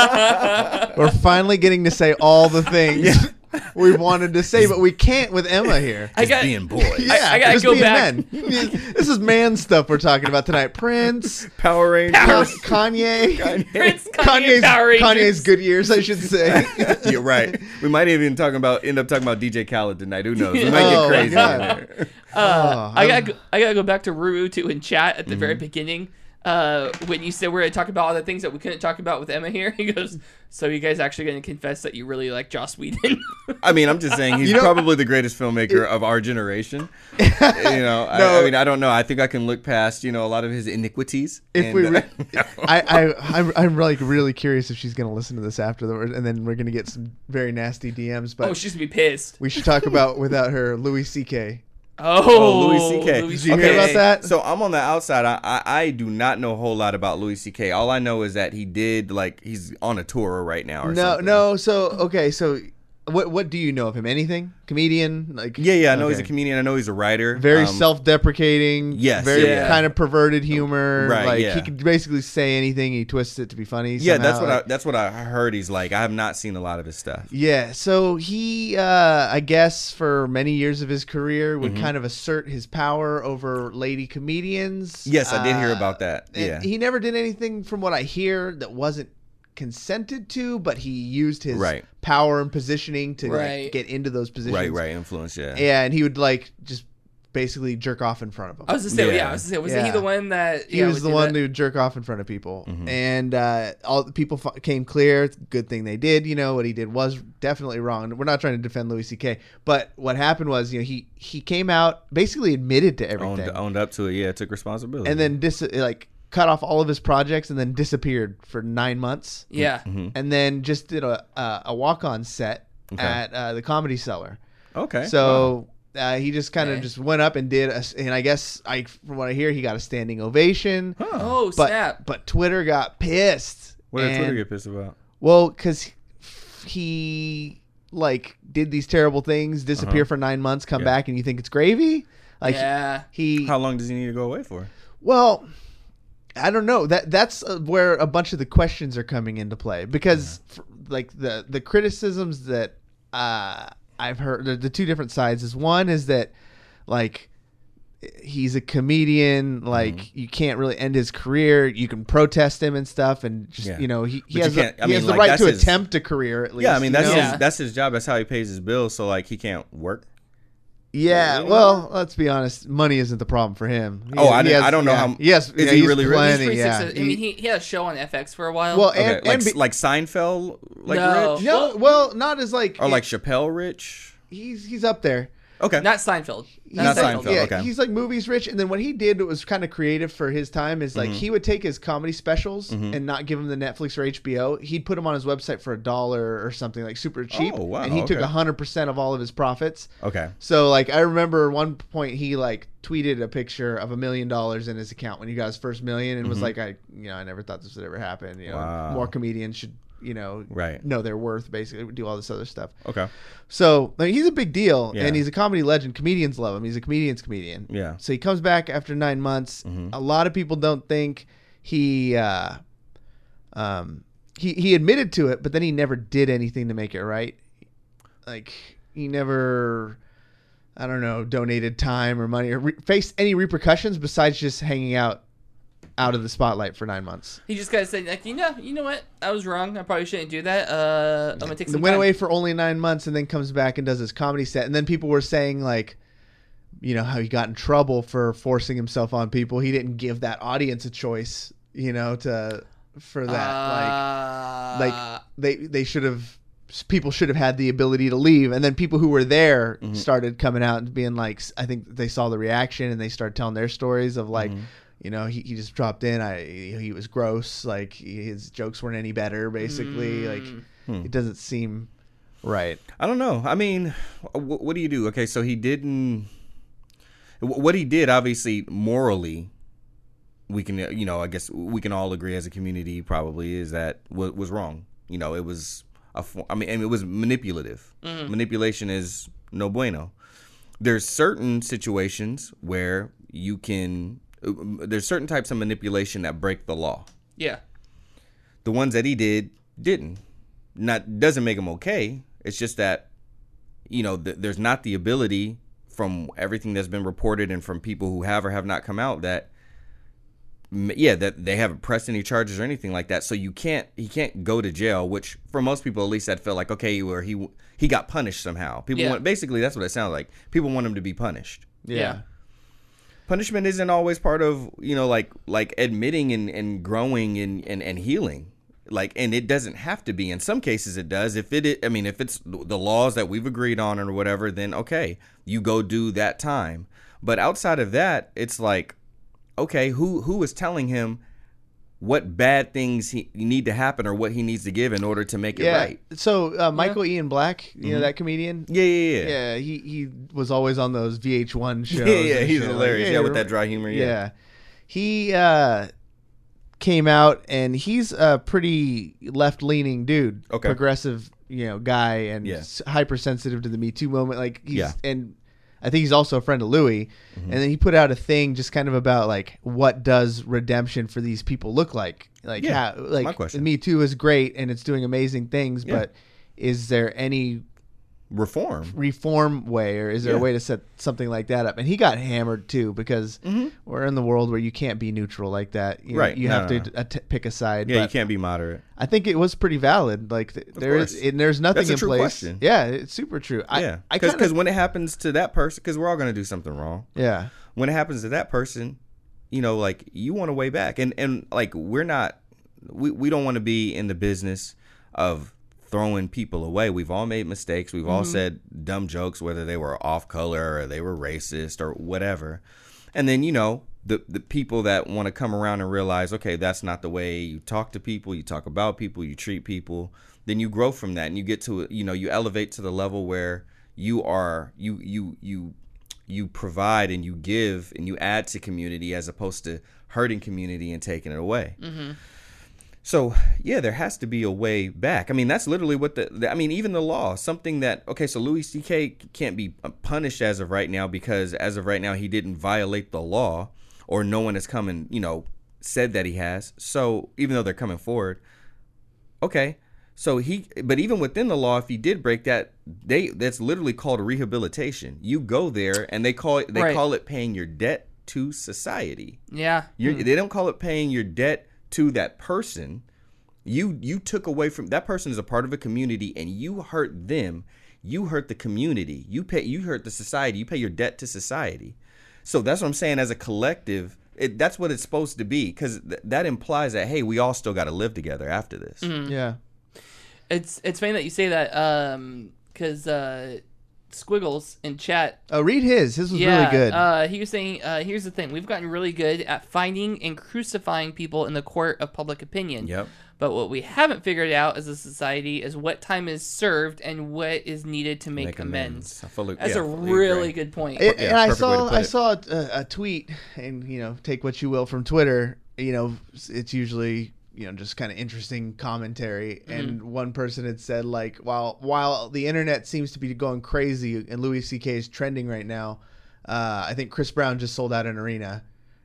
now. We're finally getting to say all the things we've wanted to say, but we can't with Emma here. I got Being boys. Yeah, I gotta just go being back. men. This is man stuff we're talking about tonight. Prince, Power Rangers. Power- Kanye, Prince, Kanye, Kanye's, Power Rangers. Kanye's good years, I should say. You're right. We might even talking about end up talking about D J Khaled tonight. Who knows? We might Oh, get crazy in God. there. Uh, Oh, I I'm- gotta go, I gotta go back to Ruru too in chat at the Mm-hmm. very beginning. Uh, when you said we're gonna talk about all the things that we couldn't talk about with Emma here, he goes, "So you guys actually gonna confess that you really like Joss Whedon?" I mean, I'm just saying he's You know- probably the greatest filmmaker of our generation. You know, I, No. I mean, I don't know. I think I can look past, you know, a lot of his iniquities. If and, we, uh, re- I, I, I'm, I'm like really curious if she's gonna listen to this after the, and then we're gonna get some very nasty D Ms. But Oh, she's gonna be pissed. we should talk about without her Louis C K. Oh, Oh, Louis C K. Louis Did you hear C K. about that? So I'm on the outside. I, I I do not know a whole lot about Louis C K. All I know is that he did like he's on a tour right now. Or No, something. no. So okay, so what, what do you know of him? Anything? Comedian? Like Yeah, yeah. I know he's a okay. comedian. I know he's a writer. Very Um, self-deprecating. yes, Very yeah. kind of perverted humor. Right, Like yeah. he could basically say anything. He twists it to be funny. Yeah, that's somehow. what I Like- that's what I heard. He's like. I have not seen a lot of his stuff. Yeah, so he, uh, I guess, for many years of his career, Mm-hmm. would kind of assert his power over lady comedians. Yes, I did hear Uh, about that. and Yeah. he never did anything, from what I hear, that wasn't consented to, but he used his Right. power and positioning to like, Right. get into those positions. Right, right. Influence. Yeah. Yeah, and he would like just basically jerk off in front of them. I was gonna say, yeah, Yeah. I was gonna say, was Yeah. he the one that He yeah, was would the do one that? who jerk off in front of people, Mm-hmm. and uh, all the people f- came clear. Good thing they did. You know what he did was definitely wrong. We're not trying to defend Louis C K, but what happened was, you know, he he came out, basically admitted to everything, owned, owned up to it. Yeah, took responsibility. and then dis- like cut off all of his projects, and then disappeared for nine months, Yeah. Mm-hmm. and then just did a a, a walk on set Okay. at uh, the Comedy Cellar. okay. So. Uh, he just kind of Okay. just went up and did, a, and I guess I, from what I hear, he got a standing ovation. Wow. Huh. Oh But snap! but Twitter got pissed. What did And- Twitter get pissed about? Well, because he like did these terrible things, disappear Uh-huh. for nine months, come Yeah. back, and you think it's gravy. Like yeah. he, How long does he need to go away for? well, I don't know. That that's uh, where a bunch of the questions are coming into play, because f like the the criticisms that uh, I've heard, the, the two different sides is, one is that like he's a comedian. Like mm-hmm. you can't really end his career. You can protest him and stuff, and just yeah. you know he, he has, the, he mean, has like, the right to his, attempt a career at least. Yeah, I mean that's you know? his, that's his job. That's how he pays his bills. So like he can't work. Yeah, well, let's be honest. Money isn't the problem for him. He, oh, I, has, I don't know yeah, how. Yes, is yeah, he really plenty, rich? Yeah, I mean, he, he had a show on F X for a while. Well, okay. and, like and be, like Seinfeld, like no. rich. No, well, not as like or like Chappelle rich. He's he's up there. Okay, not Seinfeld. Not like, Seinfeld. Yeah, okay, he's like movies rich, and then what he did that was kind of creative for his time is like mm-hmm. he would take his comedy specials mm-hmm. and not give them to Netflix or H B O. He'd put them on his website for a dollar or something, like super cheap. Oh, wow, and he okay. took a hundred percent of all of his profits. Okay. So like I remember one point he like tweeted a picture of a million dollars in his account when he got his first million, and mm-hmm. was like, I you know I never thought this would ever happen. You know, wow. more comedians should. You know, right. know their worth, basically, do all this other stuff. Okay. So, I mean, he's a big deal, yeah. and he's a comedy legend. Comedians love him. He's a comedian's comedian. Yeah. So he comes back after nine months. Mm-hmm. A lot of people don't think he, uh, um, he he admitted to it, but then he never did anything to make it right. Like, he never, I don't know, donated time or money or re- faced any repercussions besides just hanging out out of the spotlight for nine months. He just kind of said, like, you know, you know what? I was wrong. I probably shouldn't do that. Uh, I'm gonna take some. Went time. away for only nine months and then comes back and does his comedy set. And then people were saying like, you know, how he got in trouble for forcing himself on people. He didn't give that audience a choice, you know, to for that. Uh... Like, like they they should have. People should have had the ability to leave, and then people who were there mm-hmm. started coming out and being like, I think they saw the reaction and they started telling their stories of like. Mm-hmm. You know, he, he just dropped in. I he was gross. Like his jokes weren't any better. Basically, mm. like hmm. it doesn't seem right. I don't know. I mean, what, what do you do? Okay, so he didn't. What he did, obviously, morally, we can you know I guess we can all agree as a community probably is that what was wrong. You know, it was a. I mean, and it was manipulative. Mm. Manipulation is no bueno. There's certain situations where you can. There's certain types of manipulation that break the law. Yeah. The ones that he did didn't. Not doesn't make him okay. It's just that, you know, th- there's not the ability from everything that's been reported and from people who have or have not come out that, yeah, that they haven't pressed any charges or anything like that. So you can't, he can't go to jail. Which for most people, at least, that felt like okay, or he he got punished somehow. People yeah. want basically that's what it sounds like. People want him to be punished. Yeah. yeah. Punishment isn't always part of, you know, like like admitting and, and growing and, and, and healing. Like, and it doesn't have to be. In some cases it does. If it, I mean, if it's the laws that we've agreed on or whatever, then okay, you go do that time. But outside of that, it's like, okay, who who is telling him what bad things he need to happen or what he needs to give in order to make it yeah. right? So uh, Michael yeah. Ian Black, you mm-hmm. know that comedian? Yeah, yeah, yeah. Yeah, he, he was always on those V H one shows. Yeah, yeah, he's shit. hilarious. Like, yeah, with that dry humor. Yeah, yeah. He uh, came out and he's a pretty left leaning dude, okay. progressive, you know, guy, and yeah. hypersensitive to the Me Too moment. Like he's yeah. and. I think he's also a friend of Louis, mm-hmm. and then he put out a thing just kind of about like what does redemption for these people look like? Like yeah, how like my question. Me Too is great and it's doing amazing things, yeah. but is there any reform reform way, or is there yeah. a way to set something like that up? And he got hammered too because mm-hmm. we're in the world where you can't be neutral like that. You, right, you no, have no, to no. uh, t- pick a side. Yeah, but you can't be moderate. I think it was pretty valid. Like th- there is, and there's nothing That's a in true place. Question. Yeah, it's super true. I, yeah, I because kinda, when it happens to that person, because we're all gonna do something wrong. Yeah, when it happens to that person, you know, like you want to weigh back, and and like we're not, we we don't want to be in the business of throwing people away. We've all made mistakes. We've mm-hmm. all said dumb jokes, whether they were off color or they were racist or whatever. And then, you know, the the people that want to come around and realize, okay, that's not the way you talk to people, you talk about people, you treat people, then you grow from that and you get to, you know, you elevate to the level where you are, you, you, you, you provide and you give and you add to community as opposed to hurting community and taking it away. Mm-hmm. So, yeah, there has to be a way back. I mean, that's literally what the, the, I mean, even the law, something that, okay, so Louis C K can't be punished as of right now because as of right now, he didn't violate the law or no one has come and, you know, said that he has. So even though they're coming forward, okay, So he, but even within the law, if he did break that, they that's literally called rehabilitation. You go there, and they call it they Right. call it paying your debt to society. Yeah. You're, Hmm. They don't call it paying your debt to that person. You you took away from that person is a part of a community, and you hurt them. You hurt the community. You pay. You hurt the society. You pay your debt to society. So that's what I'm saying. As a collective, it, that's what it's supposed to be, because th- that implies that, hey, we all still got to live together after this. Mm-hmm. Yeah. It's it's funny that you say that, um, because uh, Squiggles in chat. Oh, read his. His was Yeah, really good. Uh, he was saying, uh, here's the thing: we've gotten really good at finding and crucifying people in the court of public opinion. Yep. But what we haven't figured out as a society is what time is served and what is needed to make, Make amends. amends. I fully- That's yeah, a I fully really agree. good point. It- Yeah, and I perfect way to saw put I it. saw a, a tweet, and you know, take what you will from Twitter. You know, it's usually you know just kind of interesting commentary. Mm-hmm. And one person had said like, while while the internet seems to be going crazy and Louis C K is trending right now, uh, I think Chris Brown just sold out an arena,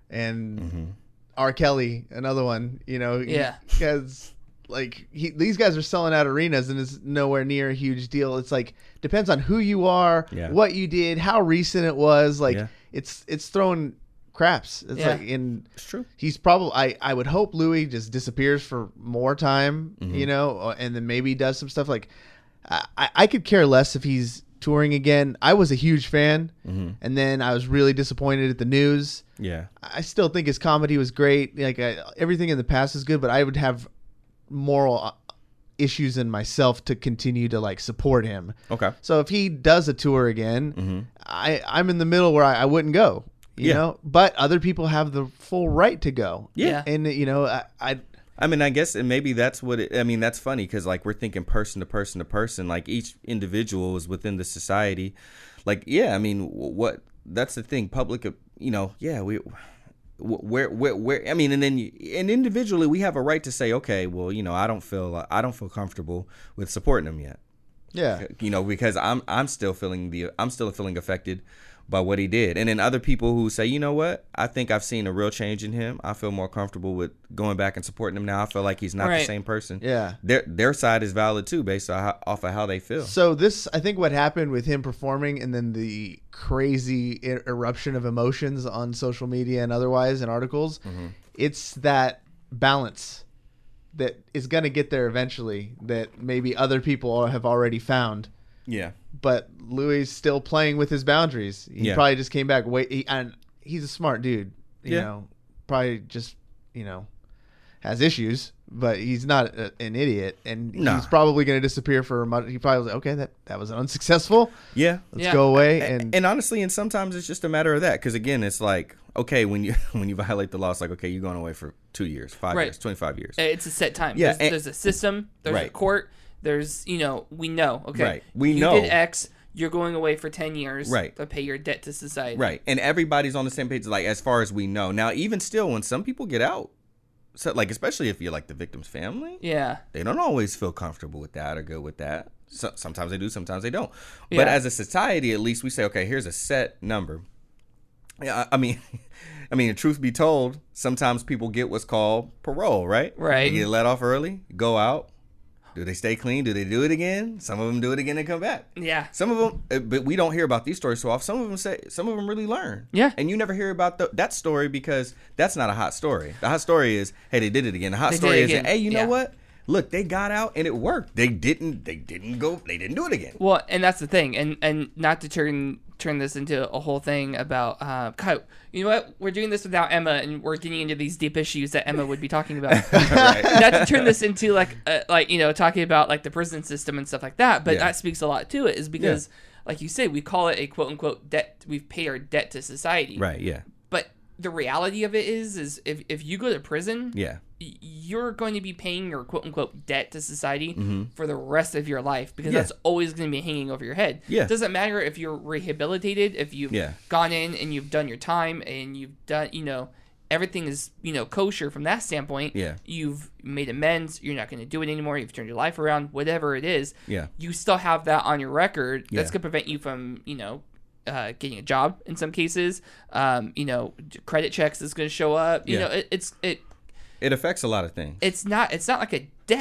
and Mm-hmm. R. Kelly, another one. You know, Yeah. because. Like he, these guys are selling out arenas, and it's nowhere near a huge deal. It's like depends on who you are, Yeah. what you did, how recent it was. Like Yeah. it's it's throwing craps. It's Yeah. like in It's true. he's probably I I would hope Louis just disappears for more time, Mm-hmm. you know, and then maybe does some stuff. Like I I could care less if he's touring again. I was a huge fan, Mm-hmm. and then I was really disappointed at the news. Yeah. I still think his comedy was great. Like I, everything in the past is good, but I would have moral issues in myself to continue to like support him. Okay. So if he does a tour again, Mm-hmm. I I'm in the middle where I, I wouldn't go. You Yeah. know, but other people have the full right to go. Yeah. And you know, I, I I mean, I guess, and maybe that's what it, I mean, that's funny because, like, we're thinking person to person to person. Like, each individual is within the society. Like, yeah, I mean, what, that's the thing. Public, you know, yeah, we, where, where, where, I mean, and then, you, and individually, we have a right to say, okay, well, you know, I don't feel, I don't feel comfortable with supporting them yet. yeah. You know, because I'm, I'm still feeling the, I'm still feeling affected by what he did. And then other people who say, you know what, I think I've seen a real change in him. I feel more comfortable with going back and supporting him now. I feel like he's not Right. the same person. Yeah. Their their side is valid too, based on how, off of how they feel. So this, I think, what happened with him performing, and then the crazy er- eruption of emotions on social media and otherwise in articles, Mm-hmm. it's that balance that is going to get there eventually. That maybe other people have already found, Yeah. but Louis is still playing with his boundaries. He Yeah. probably just came back. Wait, he, and he's a smart dude. You Yeah. know, probably just you know has issues, but he's not a, an idiot, and Nah. he's probably going to disappear for a month. He probably was like, okay, that that was unsuccessful. Yeah. Let's Yeah. go away. And, And, and honestly, and sometimes it's just a matter of that, because again, it's like, okay, when you when you violate the law, it's like, okay, you're going away for two years, five Right. years, twenty-five years. It's a set time. Yeah, There's, and- there's a system. There's a Right. court. There's, you know, we know. Okay. Right. We you know. did X. You're going away for ten years. Right. To pay your debt to society. Right. And everybody's on the same page, like, as far as we know. Now, even still, when some people get out, so, like, especially if you're like the victim's family, Yeah. they don't always feel comfortable with that or good with that. So, sometimes they do, sometimes they don't. But Yeah. as a society, at least we say, okay, here's a set number. Yeah, I I mean, I mean, truth be told, sometimes people get what's called parole, right? Right. They get let off early, go out. Do they stay clean? Do they do it again? Some of them do it again and come back. Yeah. Some of them, uh, but we don't hear about these stories so often. Some of them say, some of them really learn. Yeah. And you never hear about the, that story because that's not a hot story. The hot story is, hey, they did it again. The hot They story did it is, again. hey, you know Yeah. what? Look, they got out and it worked. They didn't. They didn't go. They didn't do it again. Well, and that's the thing, and and not to turn turn this into a whole thing about, uh, God, you know what? We're doing this without Emma, and we're getting into these deep issues that Emma would be talking about. Right. Not to turn this into like, uh, like you know, talking about like the prison system and stuff like that, but Yeah. that speaks a lot to it, is because, like you say, we call it a quote unquote debt. We've paid our debt to society, Right. Yeah. But the reality of it is, is if if you go to prison, Yeah. y- you're going to be paying your quote unquote debt to society Mm-hmm. for the rest of your life, because Yeah. that's always going to be hanging over your head. Yeah. It doesn't matter if you're rehabilitated, if you've Yeah. gone in and you've done your time and you've done, you know, everything is, you know, kosher from that standpoint. Yeah. You've made amends. You're not going to do it anymore. You've turned your life around, whatever it is. Yeah. You still have that on your record. Yeah. That's going to prevent you from, you know, uh, getting a job in some cases. Um, you know, credit checks is going to show up. You Yeah. know, it, it's, it, It affects a lot of things. it's not it's not like a debt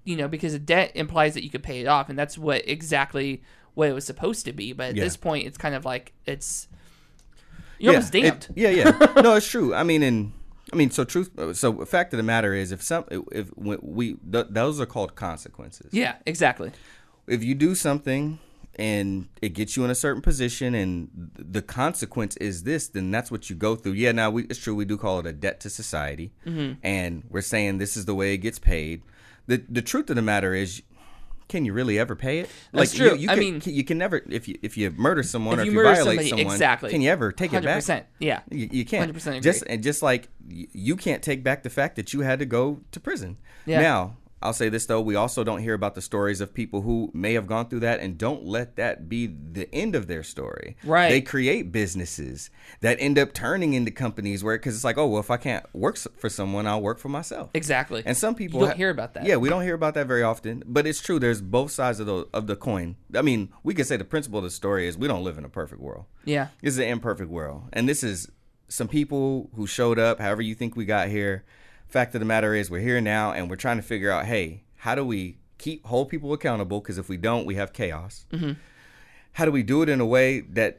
you know, because a debt implies that you could pay it off, and that's what exactly what it was supposed to be. But at Yeah. this point, it's kind of like it's you're yeah, almost damned. it- yeah, yeah. No, it's true. I mean, and I mean, so truth. So the fact of the matter is, if some, if when we, th- those are called consequences. Yeah, exactly. If you do something and it gets you in a certain position, and the consequence is this, then that's what you go through. Yeah, now we, it's true. We do call it a debt to society, Mm-hmm. and we're saying this is the way it gets paid. the The truth of the matter is, can you really ever pay it? That's like, true. You, you I can, mean- you can never if you if you murder someone If or you if you murder violate somebody, someone, exactly. can you ever take it one hundred back? percent. Yeah. You, you can't. one hundred percent agree. Just and just like y- you can't take back the fact that you had to go to prison. Yeah. Now, I'll say this though: we also don't hear about the stories of people who may have gone through that and don't let that be the end of their story. Right. They create businesses that end up turning into companies where, because it's like, oh well, if I can't work s- for someone, I'll work for myself. Exactly. And some people You don't ha- hear about that. Yeah, we don't hear about that very often, but it's true. There's both sides of the of the coin. I mean, we could say the principle of the story is we don't live in a perfect world. Yeah. This is an imperfect world, and this is some people who showed up. However you think we got here. Fact of the matter is, we're here now, and we're trying to figure out, hey, how do we keep hold people accountable? Because if we don't, we have chaos. Mm-hmm. How do we do it in a way that,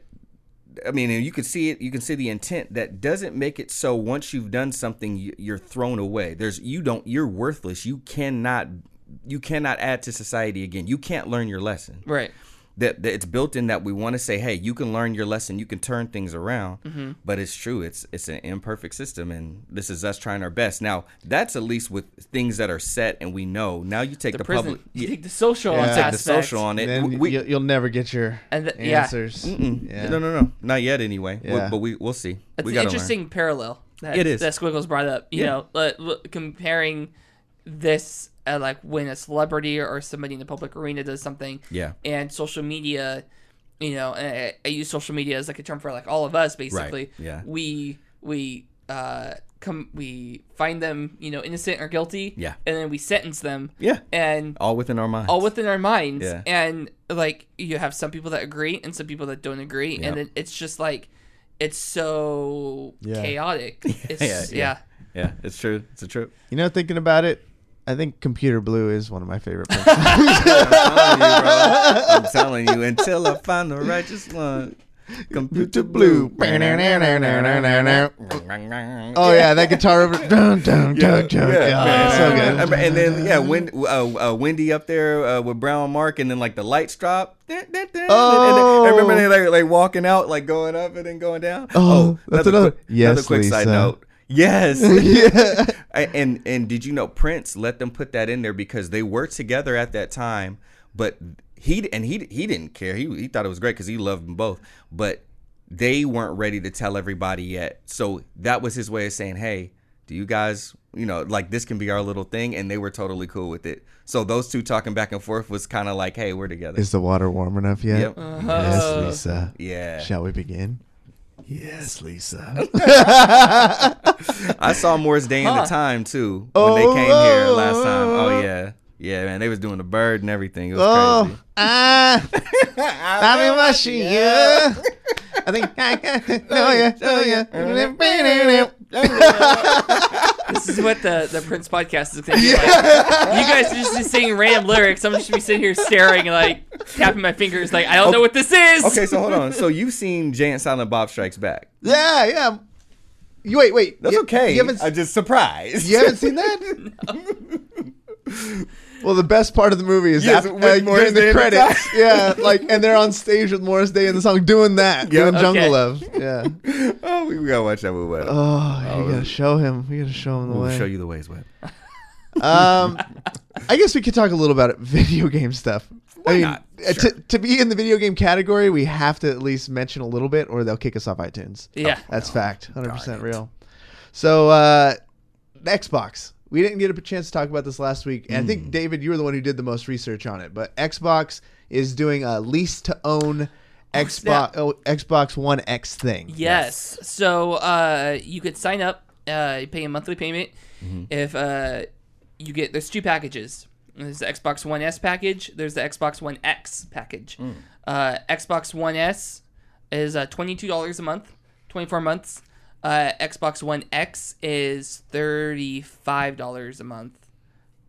I mean, and you can see it. You can see the intent that doesn't make it so once you've done something, you- you're thrown away. There's you don't. You're worthless. You cannot. You cannot add to society again. You can't learn your lesson. Right. That, that it's built in that we want to say, hey, you can learn your lesson, you can turn things around. Mm-hmm. But it's true, it's it's an imperfect system, and this is us trying our best. Now, that's at least with things that are set and we know. Now you take The, the, prison. public, You you take the social Yeah. take the aspect. social on it. Then we, you'll, you'll never get your And the- yeah. answers. mm-mm. Yeah. No, no, no, not yet. Anyway, Yeah. We'll- but we we'll see. It's we an gotta interesting parallel. That, It is. that Squiggles brought up. You Yeah. know, uh, look, comparing this uh, like when a celebrity or somebody in the public arena does something, Yeah. and social media. You know, and I, I use social media as like a term for like all of us. Basically, yeah. We we uh come we find them, you know, innocent or guilty. Yeah. and then we sentence them. Yeah, and all within our minds. all within our minds. Yeah. And like you have some people that agree and some people that don't agree, Yep. and then it's just like it's so Yeah. chaotic. It's, yeah, yeah, yeah, yeah. It's true. It's a true. You know, thinking about it, I think Computer Blue is one of my favorite Prince songs. I'm telling you, bro. I'm telling you, until I find the righteous one. Computer blue. Oh yeah, that guitar over. Dun, dun, dun, dun. Yeah, man. so good. And, and then yeah, Wendy, uh, uh, Wendy up there uh, with Brown Mark, and then like the lights drop. Oh. And, then, I remember they like, like walking out, like going up and then going down. Oh, that's another- quick, Yes, another quick side Lisa. note. Yes. Yeah. and and did you know Prince let them put that in there because they were together at that time, but he and he he didn't care. He he thought it was great because he loved them both, but they weren't ready to tell everybody yet. So that was his way of saying, hey, do you guys, you know, like this can be our little thing, and they were totally cool with it. So those two talking back and forth was kind of like, hey, we're together. Is the water warm enough yet? Yep. Yes, Lisa. Yeah. Shall we begin? Yes, Lisa. I saw Morris Day in Huh. the Time too when they came here last time. Oh. Oh yeah, yeah, man, they was doing the bird and everything. It was Oh, crazy. ah, I'm in my shit, yeah. I think I got know ya, know ya. This is what the, the Prince podcast is going to be like. You guys are just singing random lyrics. I'm just going to be sitting here staring and like tapping my fingers like, I don't know what this is. Okay, so hold on. So you've seen Jay and Silent Bob Strikes Back? Yeah, yeah. You wait, wait. That's you, okay. You haven't, I'm just surprised. you haven't seen that? Well, the best part of the movie is Yes, after, with uh, Morris during the Day in the credits. Yeah, like, and they're on stage with Morris Day in the song doing that, Yeah, doing Jungle okay. Love. Yeah. Oh, we, we gotta watch that movie. Oh, you Oh, gotta show him. We gotta show him the we'll way. show you the ways, Web. Um, I guess we could talk a little about it, video game stuff. Why I mean, not? uh, Sure. to, to be in the video game category, we have to at least mention a little bit, or they'll kick us off iTunes. Yeah. That's fact, one hundred percent darn it. real. So, uh, the Xbox. We didn't get a chance to talk about this last week, and I Mm. think David, you were the one who did the most research on it. But Xbox is doing a lease to own Xbox oh, Xbox One X thing. Yes. So uh, you could sign up, uh, pay a monthly payment. Mm-hmm. If uh, you get, there's two packages. There's the Xbox One S package. There's the Xbox One X package. Mm. Uh, Xbox One S is uh, twenty-two dollars a month, twenty-four months. Uh, Xbox One X is thirty-five dollars a month,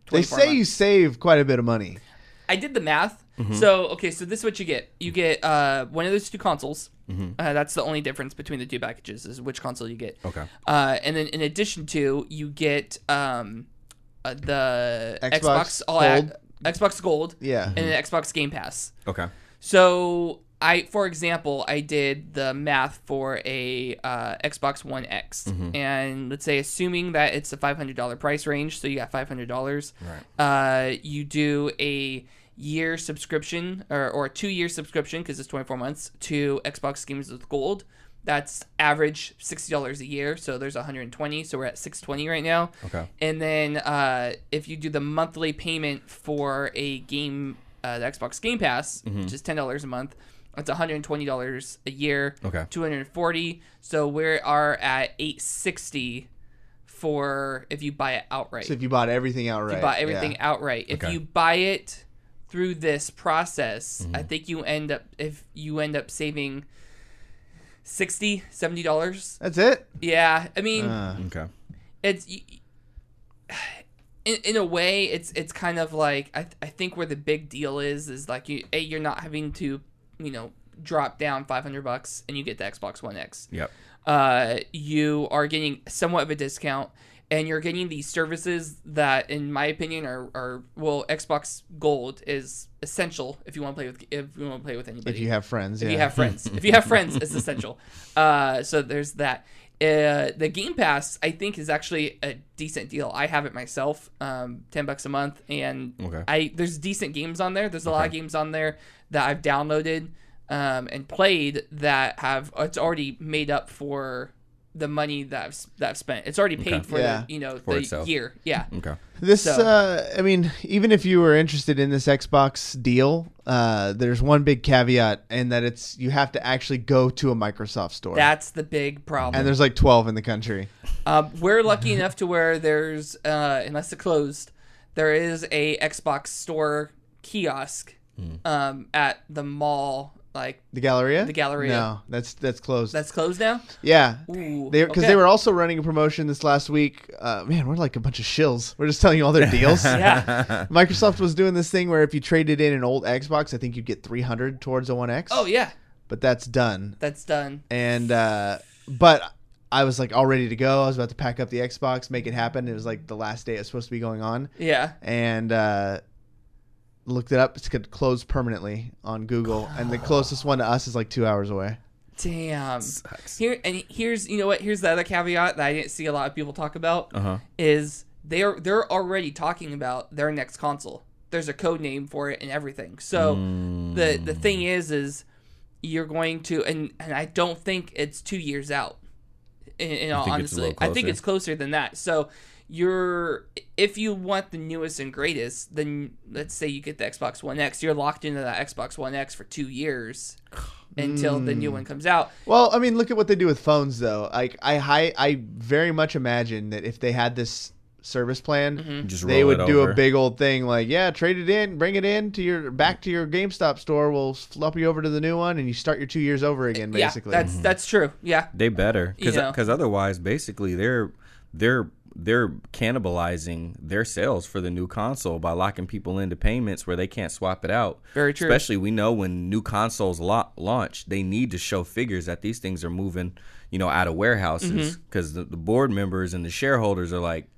They twenty-four say months. you save quite a bit of money. I did the math. Mm-hmm. So okay, so this is what you get. You get uh, one of those two consoles. Mm-hmm. Uh, that's the only difference between the two packages is which console you get. Okay. Uh, and then in addition to, you get um, uh, the Xbox Xbox All Gold. Ac- Xbox Gold. Yeah. And an Xbox Game Pass. Okay. So I, for example, I did the math for a uh, Xbox One X, Mm-hmm. and let's say assuming that it's a five hundred dollars price range, so you got five hundred dollars. Right. Uh, you do a year subscription or, or a two year subscription because it's twenty-four months to Xbox Games with Gold. That's average sixty dollars a year, so there's one hundred twenty, so we're at six hundred twenty right now. Okay. And then uh, if you do the monthly payment for a game, uh, the Xbox Game Pass, Mm-hmm. which is ten dollars a month, that's one hundred twenty dollars a year. Okay. two hundred forty. So we are at eight hundred sixty for if you buy it outright. So if you bought everything outright. If you buy everything yeah. outright. If Okay. you buy it through this process, Mm-hmm. I think you end up if you end up saving sixty dollars, seventy dollars. That's it? Yeah, I mean, Uh, Okay. it's y- in, in a way it's it's kind of like I, th- I think where the big deal is is like you a you're not having to, you know, drop down five hundred bucks and you get the Xbox One X. Yep. Uh you are getting somewhat of a discount and you're getting these services that in my opinion are, are well, Xbox Gold is essential if you want to play with if you want to play with anybody. if you have friends. If yeah. you have friends. If you have friends, it's essential. Uh, so there's that. Uh, the Game Pass, I think, is actually a decent deal. I have it myself, um, ten bucks a month, and Okay. I there's decent games on there. There's a lot of Okay. games on there that I've downloaded um, and played that have it's already made up for the money that I've that I've spent. It's already paid Okay. for Yeah. the you know For the itself. year. Yeah. Okay. This, So- uh, I mean, even if you were interested in this Xbox deal, uh, there's one big caveat, and that it's you have to actually go to a Microsoft store, That's the big problem. and there's like twelve in the country. Um, we're lucky enough to where there's, uh, unless it closed, there is a Xbox store kiosk um, at the mall. Like The Galleria? The Galleria. No, that's that's closed. that's closed now. yeah. Ooh, They because okay. they were also running a promotion this last week. Uh, man, we're like a bunch of shills. We're just telling you all their deals. Yeah. Microsoft was doing this thing where if you traded in an old Xbox, I think you'd get three hundred towards a One X. Oh yeah, But that's done. that's done. And uh, but I was like all ready to go. I was about to pack up the Xbox, make it happen. It was like the last day it was supposed to be going on, Yeah. and uh, looked it up. It's closed permanently on Google, and the closest one to us is like two hours away. Damn. Sucks. Here and here's you know what? Here's the other caveat that I didn't see a lot of people talk about Uh huh. is they're they're already talking about their next console. There's a code name for it and everything. So the the thing is is you're going to and and I don't think it's two years out. In, in all think it's a honestly, little I think closer? it's closer than that. So you're if you want the newest and greatest, then let's say you get the Xbox One X, you're locked into that Xbox One X for two years until the new one comes out. Well, I mean, look at what they do with phones, though. Like I, I, I very much imagine that if they had this service plan, Mm-hmm. Just they roll would it do over. a big old thing like, yeah, trade it in, bring it in to your back to your GameStop store. We'll flop you over to the new one, and you start your two years over again, basically. Yeah, that's that's true. Yeah. They better because You know. otherwise, basically, they're they're they're cannibalizing their sales for the new console by locking people into payments where they can't swap it out. Very true. Especially, we know when new consoles lo- launch, they need to show figures that these things are moving, you know, out of warehouses Mm-hmm. because the, the board members and the shareholders are like,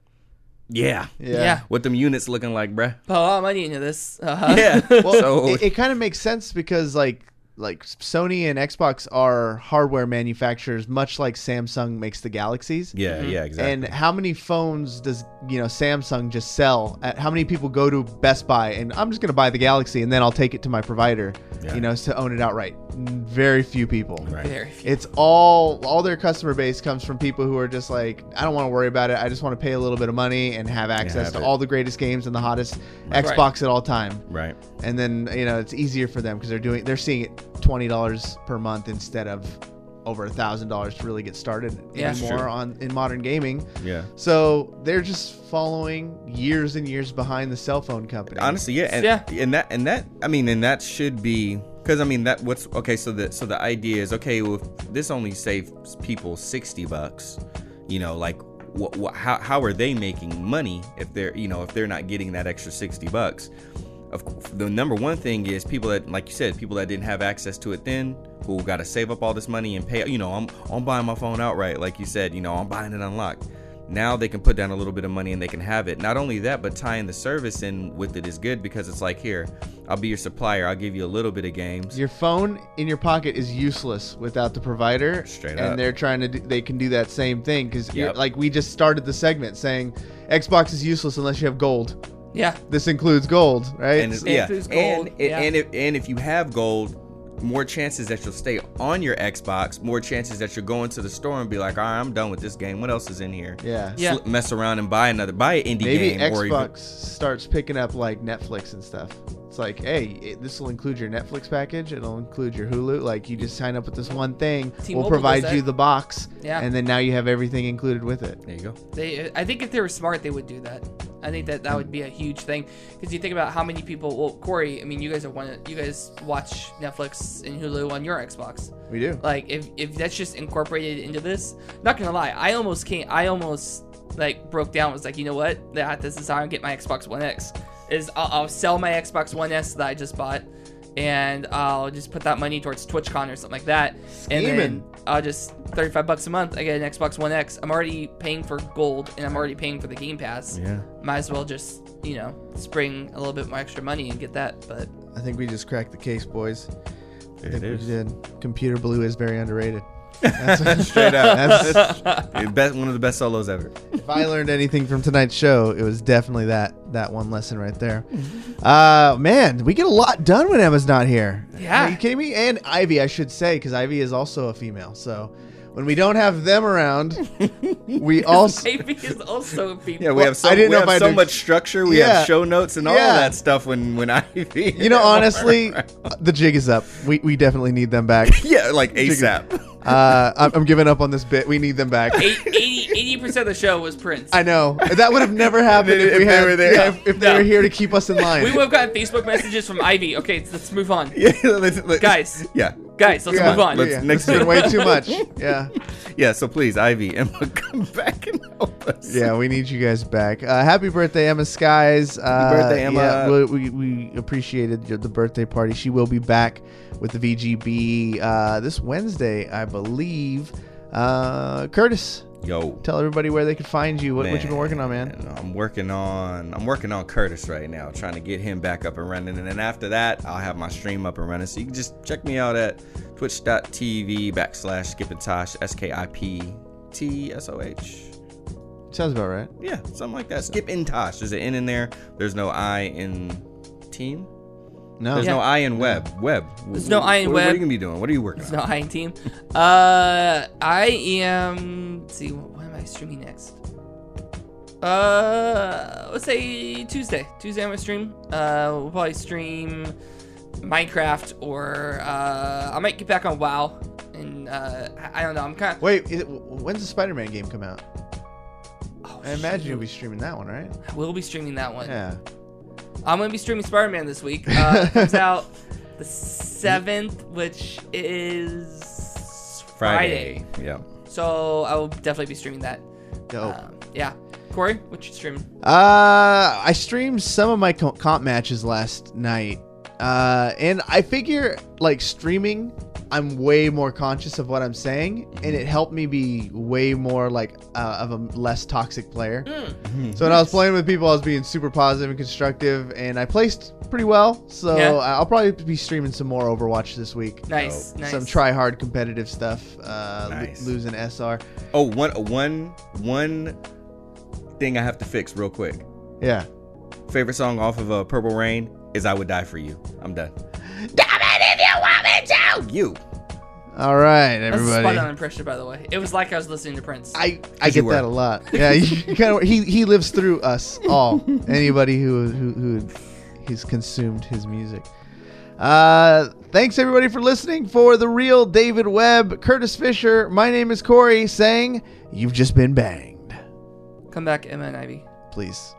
yeah, yeah. Yeah. what them units looking like, bruh? Put a lot of money into this. Uh-huh. Yeah. Well, so it, it kind of makes sense because like like Sony and Xbox are hardware manufacturers, much like Samsung makes the Galaxies. yeah, yeah, exactly. And how many phones does you know Samsung just sell? At how many people go to Best Buy and I'm just going to buy the Galaxy and then I'll take it to my provider, Yeah. you know, to own it outright? Very few people. Right. Very few. It's all all their customer base comes from people who are just like, I don't want to worry about it. I just want to pay a little bit of money and have access have to it. all the greatest games and the hottest Right. Xbox at all time. Right. And then you know it's easier for them because they're doing they're seeing it twenty dollars per month instead of over a thousand dollars to really get started Yeah. That's anymore true. on in modern gaming. Yeah. So they're just following years and years behind the cell phone company. Honestly, yeah, and, Yeah. and that and that I mean, and that should be because I mean that what's okay. So the so the idea is okay. Well, if this only saves people sixty bucks, you know, like wh- wh- how how are they making money if they're you know if they're not getting that extra sixty bucks? Of course, the number one thing is people that, like you said, people that didn't have access to it then, who got to save up all this money and pay. You know, I'm I'm buying my phone outright, like you said. You know, I'm buying it unlocked. Now they can put down a little bit of money and they can have it. Not only that, but tying the service in with it is good because it's like, here, I'll be your supplier. I'll give you a little bit of games. Your phone in your pocket is useless without the provider. Straight and up. they're trying to do, they can do that same thing because Yep. like we just started the segment saying Xbox is useless unless you have gold. Yeah. This includes gold, right? And It yeah, includes and gold, and, yeah. and if and if you have gold, more chances that you'll stay on your Xbox. More chances that you'll go into the store and be like, all right, I'm done with this game. What else is in here? yeah. Yeah. Sl- mess around and buy another, buy an indie Maybe game or even. Xbox starts picking up like Netflix and stuff. It's like, hey, this will include your Netflix package. It'll include your Hulu. Like, you just sign up with this one thing. T-Mobile We'll provide does you that. the box. Yeah. And then now you have everything included with it. There you go. They, I think if they were smart, they would do that. I think that that would be a huge thing because you think about how many people. Well, Corey, I mean, you guys are one. You guys watch Netflix and Hulu on your Xbox. We do. Like, if if that's just incorporated into this, not gonna lie, I almost can't. I almost like broke down. Was like, you know what? That this is how I get my Xbox One X. Is I'll, I'll sell my Xbox One S that I just bought, and I'll just put that money towards TwitchCon or something like that, and then Scheming. I'll just thirty-five bucks a month. I get an Xbox One X. I'm already paying for gold, and I'm already paying for the Game Pass. Yeah. Might as well just you know spring a little bit more extra money and get that. But I think we just cracked the case, boys. I It think we is. did. Computer Blue is very underrated. That's, Straight up. that's, The best, one of the best solos ever. if I learned anything from tonight's show, it was definitely that that one lesson right there. Uh, man, we get a lot done when Emma's not here. Yeah. Are you kidding me? And Ivy, I should say, because Ivy is also a female. So when we don't have them around, we also maybe is also people. Yeah, we Well, have so, I didn't we know have if I so had to- much structure. We Yeah. have show notes and all Yeah. that stuff when when I. You know, honestly, the jig is up. We we definitely need them back. yeah, like ASAP. Uh, I'm, I'm giving up on this bit. We need them back. eighty percent of the show was Prince. I know that would have never happened if, If we they had were there. yeah, if, if they No. were here to keep us in line. We would have gotten Facebook messages from Ivy. Okay, let's move on. Yeah, let's, let's, Guys. Yeah, Guys, let's Yeah, move on. Let's- yeah, next this has been year. way too much. Yeah, yeah. So please, Ivy, Emma, come back and help us. yeah, we need you guys back. Uh, happy birthday, Emma Skies. Uh, birthday, Emma. Yeah, we, we, we appreciated your- the birthday party. She will be back with the V G B uh, this Wednesday, I believe. Uh, Curtis, Yo, tell everybody where they can find you. What, what you been working on, man? I'm working on I'm working on Curtis right now, trying to get him back up and running. And then after that, I'll have my stream up and running. So you can just check me out at twitch.tv backslash Skipintosh, S K I P T S O H. Sounds about right. Yeah, something like that. Skipintosh. There's an N in there. There's no I in team. No, There's Yeah. no I in web. Web. There's no I in what, What are web. you gonna be doing? What are you working It's on? not high team. Uh, I am. Let's see, what am I streaming next? Uh, let's say Tuesday. Tuesday I'm gonna stream. Uh, we'll probably stream Minecraft or uh, I might get back on WoW. And uh, I I don't know. I'm kind of. Wait, is it, when's the Spider-Man game come out? Oh, I imagine shoot. you'll be streaming that one, right? We'll be streaming that one. Yeah. I'm gonna be streaming Spider-Man this week. Uh, it comes out the seventh, which is Friday. Yeah. So I will definitely be streaming that. Dope. Um, yeah. Corey, what you streaming? Uh, I streamed some of my co- comp matches last night, uh, and I figure like streaming, I'm way more conscious of what I'm saying, and it helped me be way more like uh, of a less toxic player. Mm. So when I was playing with people, I was being super positive and constructive, and I placed pretty well. So Yeah. I'll probably be streaming some more Overwatch this week. Nice, nice. Some try hard competitive stuff. Uh, lo- Nice. losing S R. Oh, one one one thing I have to fix real quick. Yeah. Favorite song off of uh, Purple Rain is "I Would Die for You." I'm done. You. All right, That's a everybody. spot on impression, by the way. It was like I was listening to Prince. I, I you get were. that a lot. Yeah, you kind of he he lives through us all. Anybody who who who he's consumed his music. Uh, thanks everybody for listening. For the real David Webb, Curtis Fisher, my name is Corey. Saying you've just been banged. Come back, Emma and Ivy. Please.